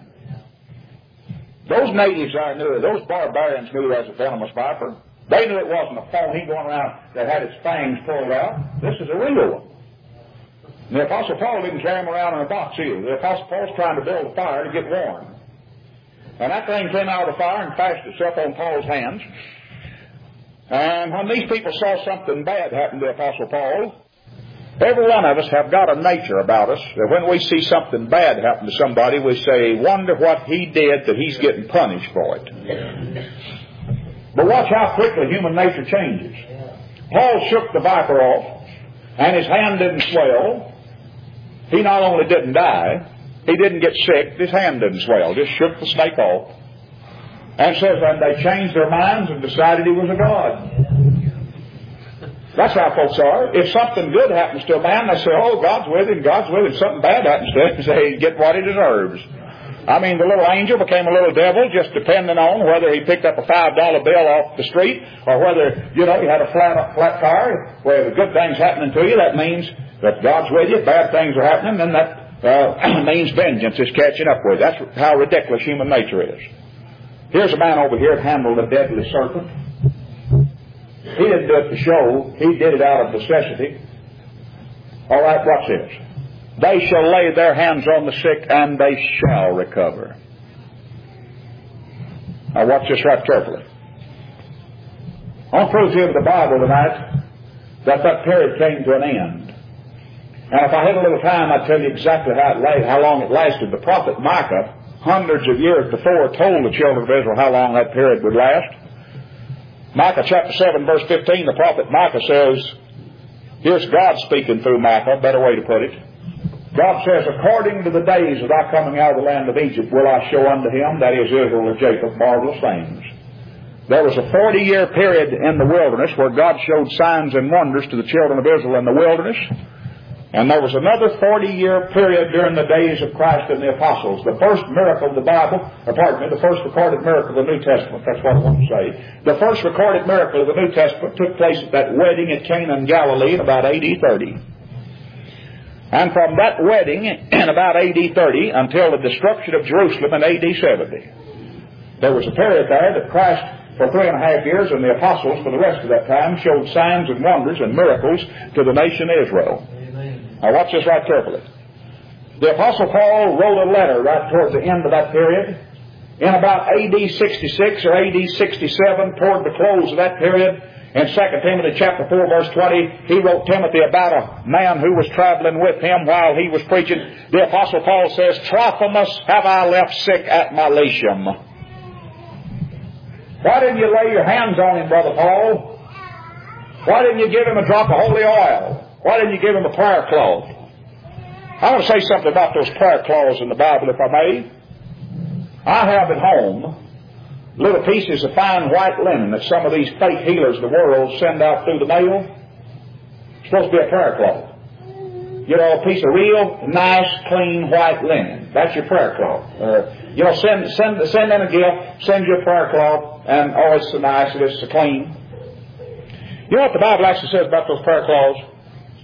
Those natives there knew it. Those barbarians knew it was a venomous viper. They knew it wasn't a phony going around that had its fangs pulled out. This is a real one. And the Apostle Paul didn't carry him around in a box either. The Apostle Paul's trying to build a fire to get warm. And that thing came out of the fire and fastened itself on Paul's hands. And when these people saw something bad happen to the Apostle Paul, every one of us have got a nature about us that when we see something bad happen to somebody, we say, wonder what he did that he's getting punished for it. But watch how quickly human nature changes. Paul shook the viper off, and his hand didn't swell. He not only didn't die, he didn't get sick. His hand didn't swell. Just shook the snake off. And says, and they changed their minds and decided he was a god. That's how folks are. If something good happens to a man, they say, oh, God's with him, God's with him. Something bad happens to him, they get what he deserves. I mean, the little angel became a little devil just depending on whether he picked up a $5 bill off the street or whether, you had a flat tire where the good things happening to you. That means that God's with you. Bad things are happening, then that means vengeance is catching up with. That's how ridiculous human nature is. Here's a man over here that handled a deadly serpent. He didn't do it to show. He did it out of necessity. All right, watch this. They shall lay their hands on the sick and they shall recover. Now watch this right carefully. I'll prove to you with the Bible tonight that period came to an end. And if I had a little time, I'd tell you exactly how long it lasted. The prophet Micah, hundreds of years before, told the children of Israel how long that period would last. Micah chapter 7, verse 15, the prophet Micah says, here's God speaking through Micah, better way to put it. God says, according to the days of thy coming out of the land of Egypt will I show unto him, that is Israel or Jacob, marvelous things. There was a 40-year period in the wilderness where God showed signs and wonders to the children of Israel in the wilderness. And there was another 40-year period during the days of Christ and the apostles. The first miracle of the Bible, the first recorded miracle of the New Testament, that's what I want to say. The first recorded miracle of the New Testament took place at that wedding at Cana in Galilee in about AD 30. And from that wedding in about AD 30 until the destruction of Jerusalem in AD 70, there was a period there that Christ for 3.5 years and the apostles for the rest of that time showed signs and wonders and miracles to the nation Israel. Now watch this right carefully. The Apostle Paul wrote a letter right towards the end of that period. In about AD 66 or AD 67, toward the close of that period, in 2 Timothy chapter 4, verse 20, he wrote Timothy about a man who was traveling with him while he was preaching. The Apostle Paul says, Trophimus have I left sick at Milesium. Why didn't you lay your hands on him, Brother Paul? Why didn't you give him a drop of holy oil? Why didn't you give him a prayer cloth? I want to say something about those prayer cloths in the Bible, if I may. I have at home little pieces of fine white linen that some of these fake healers of the world send out through the mail. It's supposed to be a prayer cloth. A piece of real, nice, clean, white linen. That's your prayer cloth. Send in a gift, send you a prayer cloth, and it's so nice, it's so clean. You know what the Bible actually says about those prayer cloths?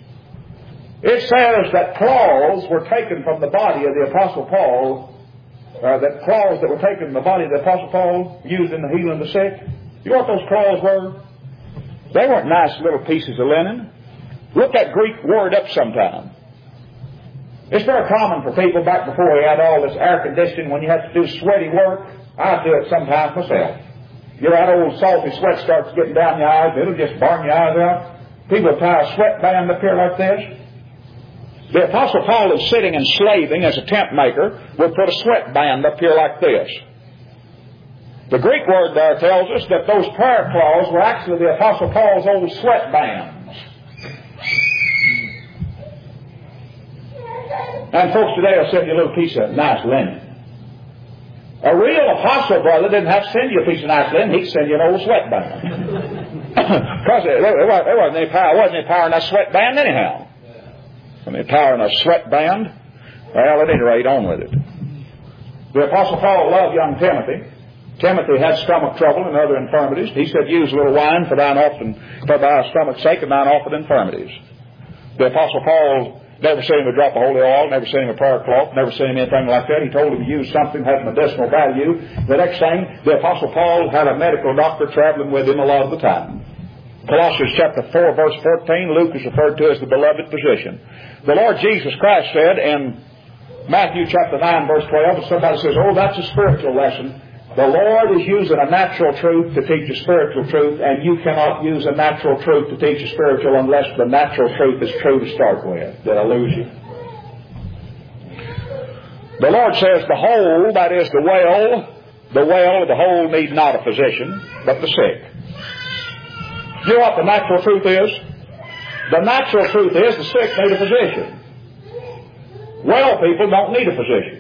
It says that claws were taken from the body of the Apostle Paul that claws that were taken in the body of the Apostle Paul used in the healing of the sick. You know what those claws were? They weren't nice little pieces of linen. Look that Greek word up sometime. It's very common for people back before we had all this air conditioning when you had to do sweaty work. I do it sometimes myself. You know, that old salty sweat starts getting down your eyes. It'll just burn your eyes out. People tie a sweatband up here like this. The Apostle Paul is sitting and slaving as a tent maker. Would put a sweatband up here like this. The Greek word there tells us that those prayer claws were actually the Apostle Paul's old sweatbands. And folks today will send you a little piece of nice linen. A real apostle brother didn't have to send you a piece of nice linen. He'd send you an old sweatband. Because there wasn't any power in that sweatband anyhow. Any power in a sweatband? Well, at any rate, on with it. The Apostle Paul loved young Timothy. Timothy had stomach trouble and other infirmities. He said, use a little wine for thy stomach's sake and thine often infirmities. The Apostle Paul never seen him a drop of holy oil, never seen him a prayer cloth, never seen him anything like that. He told him to use something that had medicinal value. The next thing, the Apostle Paul had a medical doctor traveling with him a lot of the time. Colossians chapter 4, verse 14, Luke is referred to as the beloved physician. The Lord Jesus Christ said in Matthew chapter 9, verse 12, if somebody says, oh, that's a spiritual lesson, the Lord is using a natural truth to teach a spiritual truth, and you cannot use a natural truth to teach a spiritual unless the natural truth is true to start with. Did I lose you? The Lord says the whole, that is the well of the whole need not a physician, but the sick. You know what the natural truth is? The natural truth is the sick need a physician. Well people don't need a physician.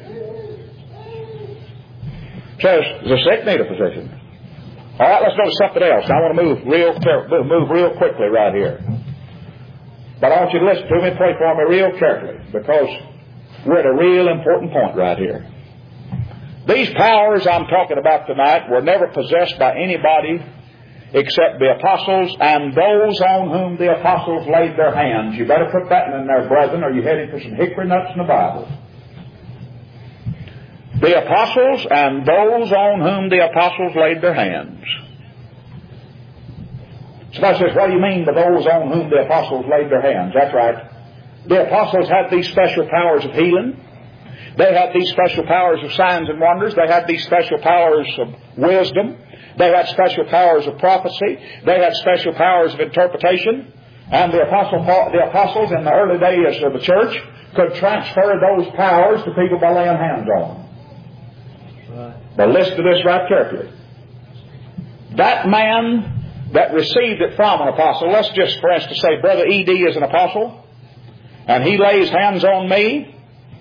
Says the sick need a physician. All right, let's go to something else. I want to move real quickly right here. But I want you to listen to me and pray for me real carefully, because we're at a real important point right here. These powers I'm talking about tonight were never possessed by anybody except the apostles and those on whom the apostles laid their hands. You better put that in there, brethren, or you're heading for some hickory nuts in the Bible. The apostles and those on whom the apostles laid their hands. Somebody says, what do you mean by those on whom the apostles laid their hands? That's right. The apostles had these special powers of healing. They had these special powers of signs and wonders. They had these special powers of wisdom. They had special powers of prophecy. They had special powers of interpretation. And the apostles in the early days of the church could transfer those powers to people by laying hands on them. Now listen to this right carefully. That man that received it from an apostle, let's just for instance say Brother E.D. is an apostle, and he lays hands on me.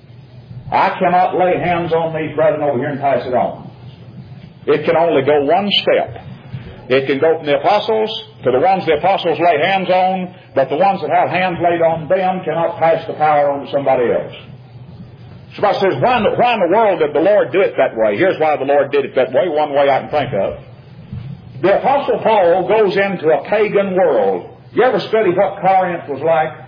I cannot lay hands on these brethren over here and pass it on. It can only go one step. It can go from the apostles to the ones the apostles lay hands on, but the ones that have hands laid on them cannot pass the power on to somebody else. Somebody says, why in the world did the Lord do it that way? Here's why the Lord did it that way, one way I can think of. The Apostle Paul goes into a pagan world. You ever study what Corinth was like?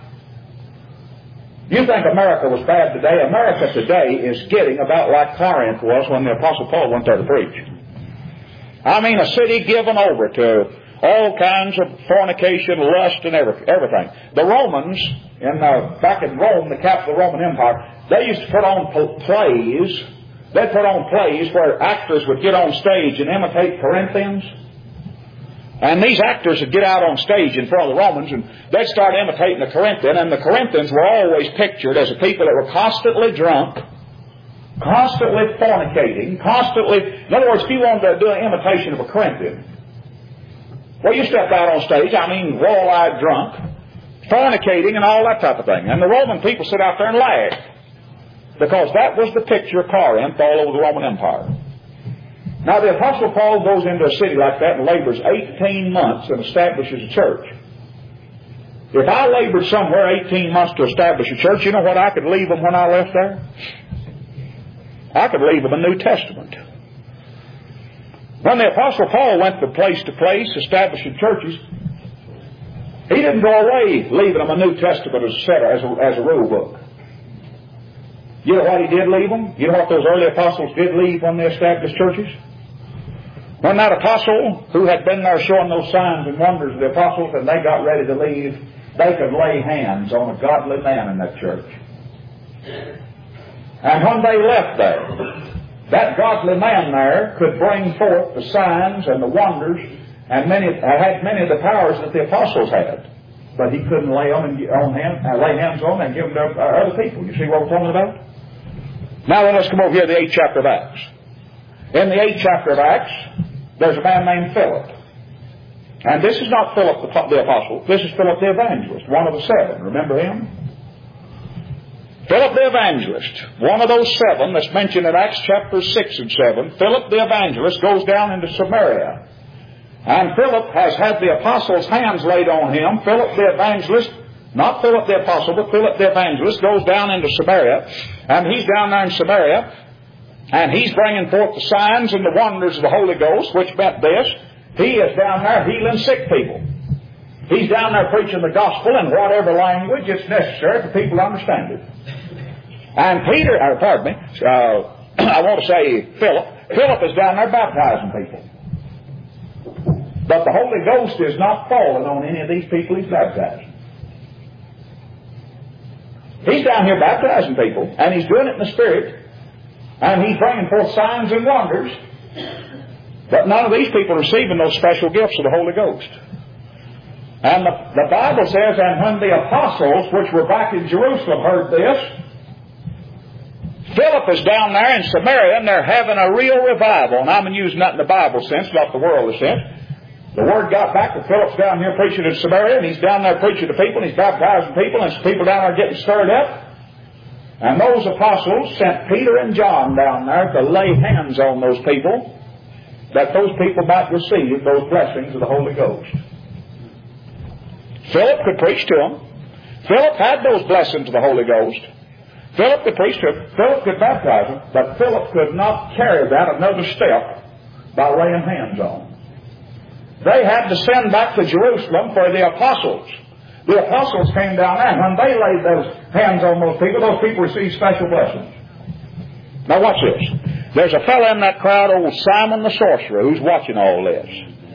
You think America was bad today? America today is getting about like Corinth was when the Apostle Paul went there to preach. I mean, a city given over to all kinds of fornication, lust, and everything. The Romans, back in Rome, the capital of the Roman Empire, they used to put on plays. They'd put on plays where actors would get on stage and imitate Corinthians. And these actors would get out on stage in front of the Romans and they'd start imitating the Corinthians. And the Corinthians were always pictured as a people that were constantly drunk, constantly fornicating, in other words, if you wanted to do an imitation of a Corinthian, well, you step out on stage, wall-eyed drunk, fornicating and all that type of thing. And the Roman people sit out there and laugh, because that was the picture of Corinth all over the Roman Empire. Now, the Apostle Paul goes into a city like that and labors 18 months and establishes a church. If I labored somewhere 18 months to establish a church, you know what I could leave them when I left there? I could leave them a New Testament. When the Apostle Paul went from place to place establishing churches, he didn't go away leaving them a New Testament as a rule book. You know what he did leave them? You know what those early apostles did leave when they established churches? When that apostle who had been there showing those signs and wonders of the apostles, and they got ready to leave, they could lay hands on a godly man in that church. And when they left there, that godly man there could bring forth the signs and the wonders and had many of the powers that the apostles had. But he couldn't lay hands on and give them to other people. You see what we're talking about? Now then, let's come over here to the 8th chapter of Acts. In the 8th chapter of Acts, there's a man named Philip. And this is not Philip the apostle. This is Philip the evangelist, one of the 7. Remember him? Philip the evangelist, one of those 7 that's mentioned in Acts chapters 6 and 7. Philip the evangelist goes down into Samaria. And Philip has had the apostles' hands laid on him. Philip the evangelist, not Philip the apostle, but Philip the evangelist goes down into Samaria. And he's down there in Samaria. And he's bringing forth the signs and the wonders of the Holy Ghost, which meant this. He is down there healing sick people. He's down there preaching the gospel in whatever language it's necessary for people to understand it. And I want to say Philip. Philip is down there baptizing people. But the Holy Ghost is not falling on any of these people he's baptizing. He's down here baptizing people, and he's doing it in the Spirit, and he's bringing forth signs and wonders, but none of these people are receiving those special gifts of the Holy Ghost. And the Bible says, and when the apostles, which were back in Jerusalem, heard this, Philip is down there in Samaria, and they're having a real revival. And I'm using that in the Bible sense, not the worldly sense. The word got back that Philip's down here preaching in Samaria, and he's down there preaching to people, and he's baptizing people, and some people down there getting stirred up. And those apostles sent Peter and John down there to lay hands on those people, that those people might receive those blessings of the Holy Ghost. Philip could preach to them. Philip had those blessings of the Holy Ghost. Philip could preach to them. Philip could baptize them, but Philip could not carry that another step by laying hands on them. They had to send back to Jerusalem for the apostles. The apostles came down there, and when they laid those hands on those people received special blessings. Now watch this. There's a fellow in that crowd, old Simon the sorcerer, who's watching all this.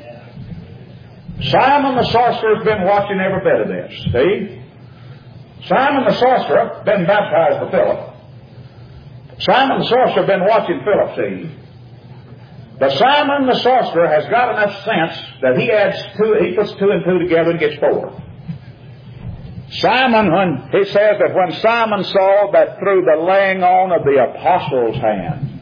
Simon the sorcerer's been watching every bit of this. See? Simon the sorcerer been baptized by Philip. Simon the sorcerer been watching Philip, see? But Simon the sorcerer has got enough sense that he puts 2 and 2 together and gets 4. He says that when Simon saw that through the laying on of the apostles' hands.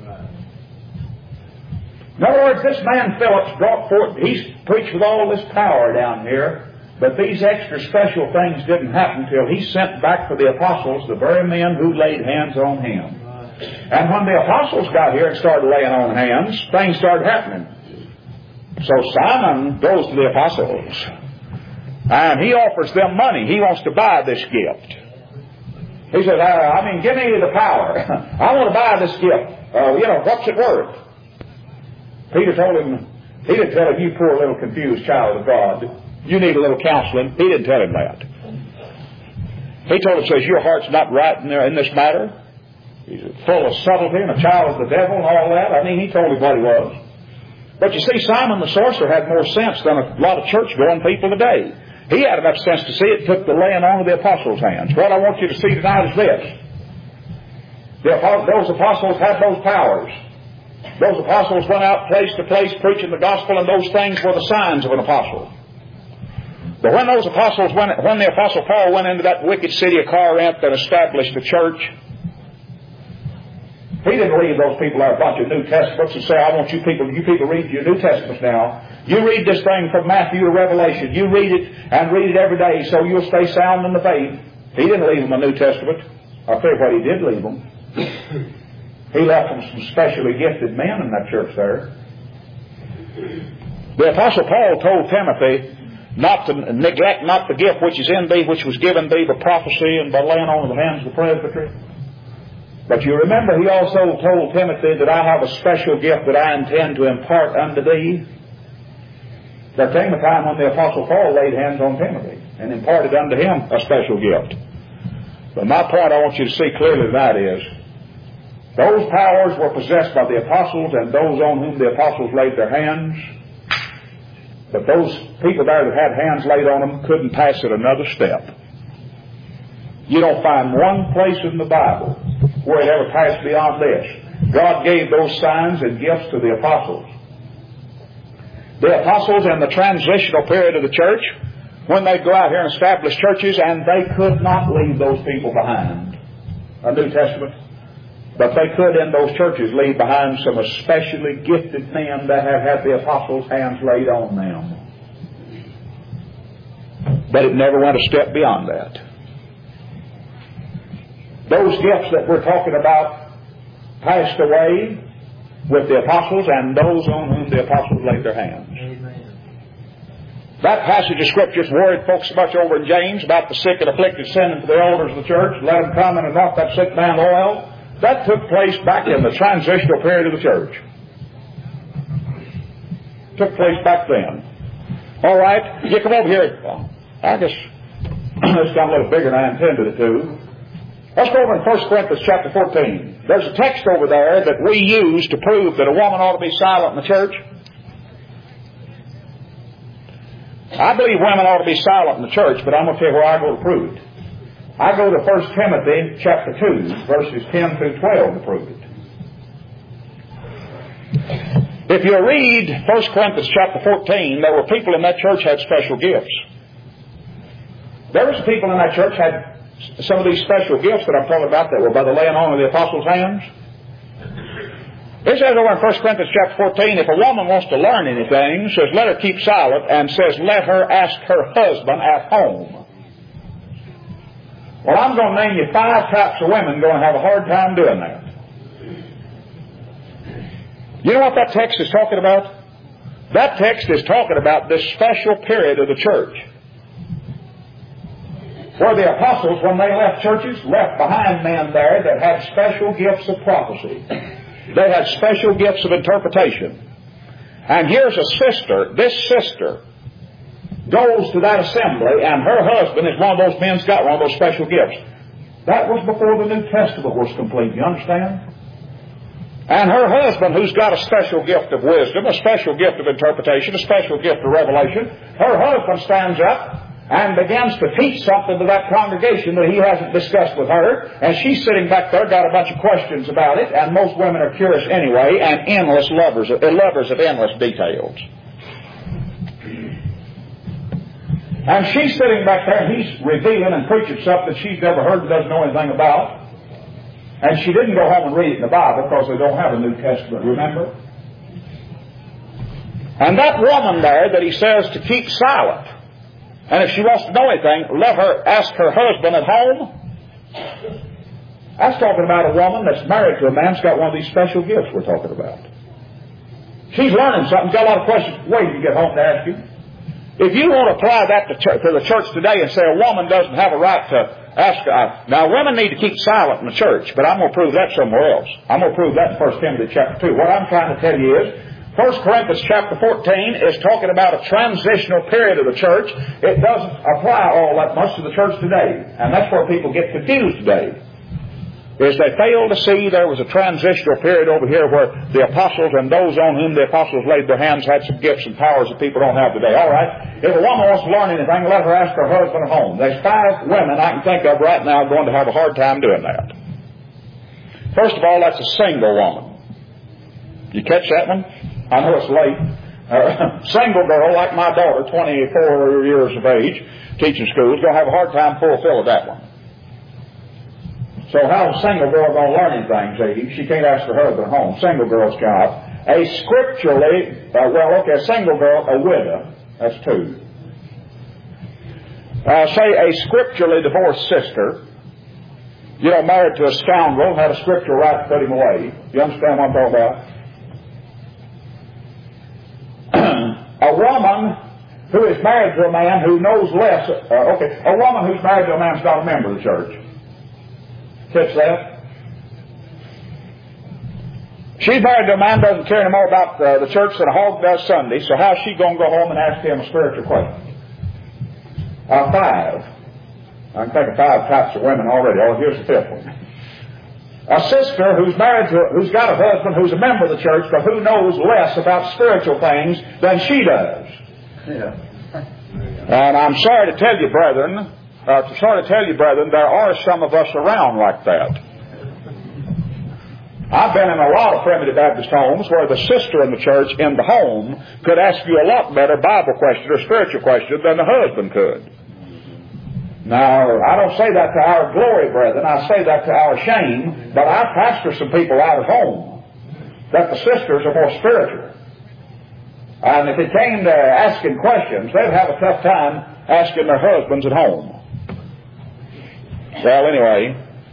In other words, this man Philip's brought forth, he's preached with all this power down here, but these extra special things didn't happen till he sent back for the apostles, the very men who laid hands on him. And when the apostles got here and started laying on hands, things started happening. So Simon goes to the apostles, and he offers them money. He wants to buy this gift. He says, give me the power. I want to buy this gift. What's it worth? Peter told him, he didn't tell him, you poor little confused child of God, you need a little counseling. He didn't tell him that. He told him, says, your heart's not right in this matter. He's full of subtlety and a child of the devil and all that. He told him what he was. But you see, Simon the sorcerer had more sense than a lot of church-going people today. He had enough sense to see it took the laying on of the apostles' hands. What I want you to see tonight is this. Those apostles had those powers. Those apostles went out place to place preaching the gospel, and those things were the signs of an apostle. But when the Apostle Paul went into that wicked city of Corinth and established the church, he didn't leave those people there a bunch of New Testaments and say, I want you people read your New Testaments now. You read this thing from Matthew to Revelation. You read it and read it every day so you'll stay sound in the faith. He didn't leave them a New Testament. I'll tell you what he did leave them. He left them some specially gifted men in that church there. The Apostle Paul told Timothy not to neglect not the gift which is in thee, which was given thee by prophecy and by laying on of the hands of the presbytery. But you remember he also told Timothy that I have a special gift that I intend to impart unto thee. There came a time when the Apostle Paul laid hands on Timothy and imparted unto him a special gift. But my point I want you to see clearly that is, those powers were possessed by the apostles and those on whom the apostles laid their hands. But those people there that had hands laid on them couldn't pass it another step. You don't find one place in the Bible where it ever passed beyond this. God gave those signs and gifts to the apostles. The apostles in the transitional period of the church, when they'd go out here and establish churches, and they could not leave those people behind a New Testament, but they could in those churches leave behind some especially gifted men that have had the apostles' hands laid on them. But it never went a step beyond that. Those gifts that we're talking about passed away with the apostles and those on whom the apostles laid their hands. Amen. That passage of Scripture's worried folks much over in James about the sick and afflicted sending to the elders of the church, let them come and anoint that sick man oil. That took place back in the transitional period of the church. Took place back then. All right, you come over here. I guess it's got a little bigger than I intended it to. Let's go over in 1 Corinthians chapter 14. There's a text over there that we use to prove that a woman ought to be silent in the church. I believe women ought to be silent in the church, but I'm going to tell you where I go to prove it. I go to 1 Timothy chapter 2, verses 10 through 12 to prove it. If you read 1 Corinthians chapter 14, there were people in that church had special gifts. There was people in that church had some of these special gifts that I'm talking about that were by the laying on of the apostles' hands. It says over in 1 Corinthians chapter 14, if a woman wants to learn anything, says let her keep silent, and says let her ask her husband at home. Well, I'm going to name you 5 types of women going to have a hard time doing that. You know what that text is talking about? That text is talking about this special period of the church, where the apostles, when they left churches, left behind men there that had special gifts of prophecy. They had special gifts of interpretation. And here's a sister. This sister goes to that assembly, and her husband is one of those men who's got one of those special gifts. That was before the New Testament was complete. You understand? And her husband, who's got a special gift of wisdom, a special gift of interpretation, a special gift of revelation, her husband stands up and begins to teach something to that congregation that he hasn't discussed with her. And she's sitting back there, got a bunch of questions about it, and most women are curious anyway, and endless lovers of endless details. And she's sitting back there, and he's revealing and preaching stuff that she's never heard and doesn't know anything about. And she didn't go home and read it in the Bible because they don't have a New Testament, remember? And that woman there that he says to keep silent, and if she wants to know anything, let her ask her husband at home. That's talking about a woman that's married to a man who's got one of these special gifts we're talking about. She's learning something, got a lot of questions waiting to get home to ask you. If you want to apply that to the church today and say a woman doesn't have a right to ask, now women need to keep silent in the church, but I'm going to prove that somewhere else. I'm going to prove that in 1 Timothy chapter 2. What I'm trying to tell you is, 1 Corinthians chapter 14 is talking about a transitional period of the church. It doesn't apply all that much to the church today. And that's where people get confused today, is they fail to see there was a transitional period over here where the apostles and those on whom the apostles laid their hands had some gifts and powers that people don't have today. All right, if a woman wants to learn anything, let her ask her husband at home. There's 5 women I can think of right now going to have a hard time doing that. First of all, that's a single woman. You catch that one? I know it's late. Single girl like my daughter, 24 years of age, teaching school, is going to have a hard time fulfilling that one. So how's a single girl going to learn anything? She can't ask her husband at home. Single girls cannot. A single girl, a widow. That's 2. Say a scripturally divorced sister, married to a scoundrel, had a scriptural right to put him away. You understand what I'm talking about? A woman who is married to a man who knows less. A woman who's married to a man who's not a member of the church. Catch that? She's married to a man who doesn't care any more about the church than a hog does Sunday, so how's she going to go home and ask him a spiritual question? 5. I can think of 5 types of women already. Oh, here's the 5th one. A sister who's married who's got a husband who's a member of the church, but who knows less about spiritual things than she does. Yeah. And I'm sorry to tell you, brethren, there are some of us around like that. I've been in a lot of primitive Baptist homes where the sister in the church in the home could ask you a lot better Bible question or spiritual question than the husband could. Now, I don't say that to our glory, brethren. I say that to our shame, but I pastor some people out of home that the sisters are more spiritual. And if it came to asking questions, they'd have a tough time asking their husbands at home. Well, anyway,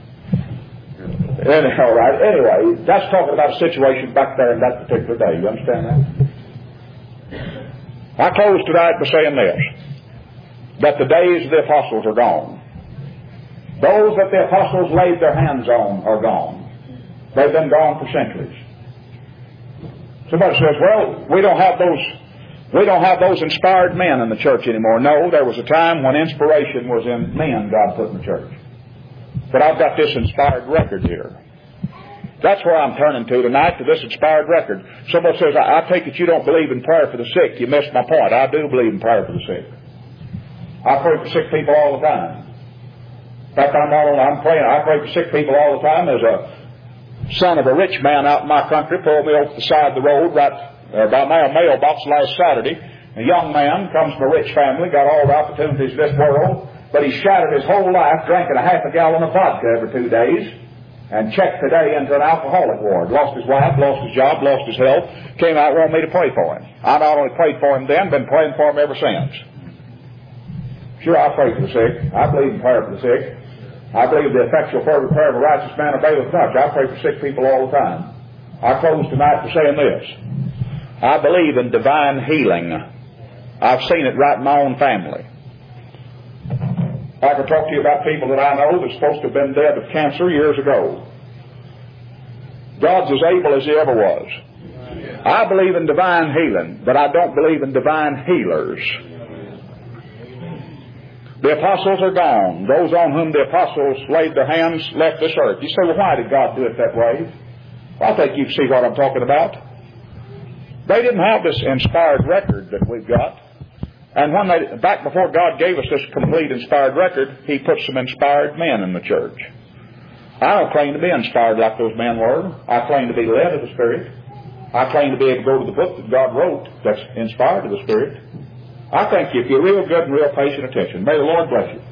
that's talking about a situation back there in that particular day. You understand that? I close tonight by saying this, that the days of the apostles are gone. Those that the apostles laid their hands on are gone. They've been gone for centuries. Somebody says, well, we don't have those inspired men in the church anymore. No, there was a time when inspiration was in men God put in the church. But I've got this inspired record here. That's where I'm turning to tonight, to this inspired record. Somebody says, I take it you don't believe in prayer for the sick. You missed my point. I do believe in prayer for the sick. I pray for sick people all the time. In fact, I pray for sick people all the time. There's a son of a rich man out in my country pulled me over to the side of the road right by my mailbox last Saturday. A young man comes from a rich family, got all the opportunities of this world, but he shattered his whole life drinking a half a gallon of vodka every 2 days and checked today into an alcoholic ward. Lost his wife, lost his job, lost his health, came out and wanted me to pray for him. I not only prayed for him then, been praying for him ever since. Sure, I pray for the sick. I believe in prayer for the sick. I believe the effectual fervent prayer of a righteous man availeth much. I pray for sick people all the time. I close tonight by saying this. I believe in divine healing. I've seen it right in my own family. I could talk to you about people that I know that's supposed to have been dead of cancer years ago. God's as able as He ever was. I believe in divine healing, but I don't believe in divine healers. The apostles are gone. Those on whom the apostles laid their hands left this earth. You say, well, why did God do it that way? Well, I think you see what I'm talking about. They didn't have this inspired record that we've got. And back before God gave us this complete inspired record, He put some inspired men in the church. I don't claim to be inspired like those men were. I claim to be led of the Spirit. I claim to be able to go to the book that God wrote that's inspired of the Spirit. I think if you're real good and real patient attention, may the Lord bless you.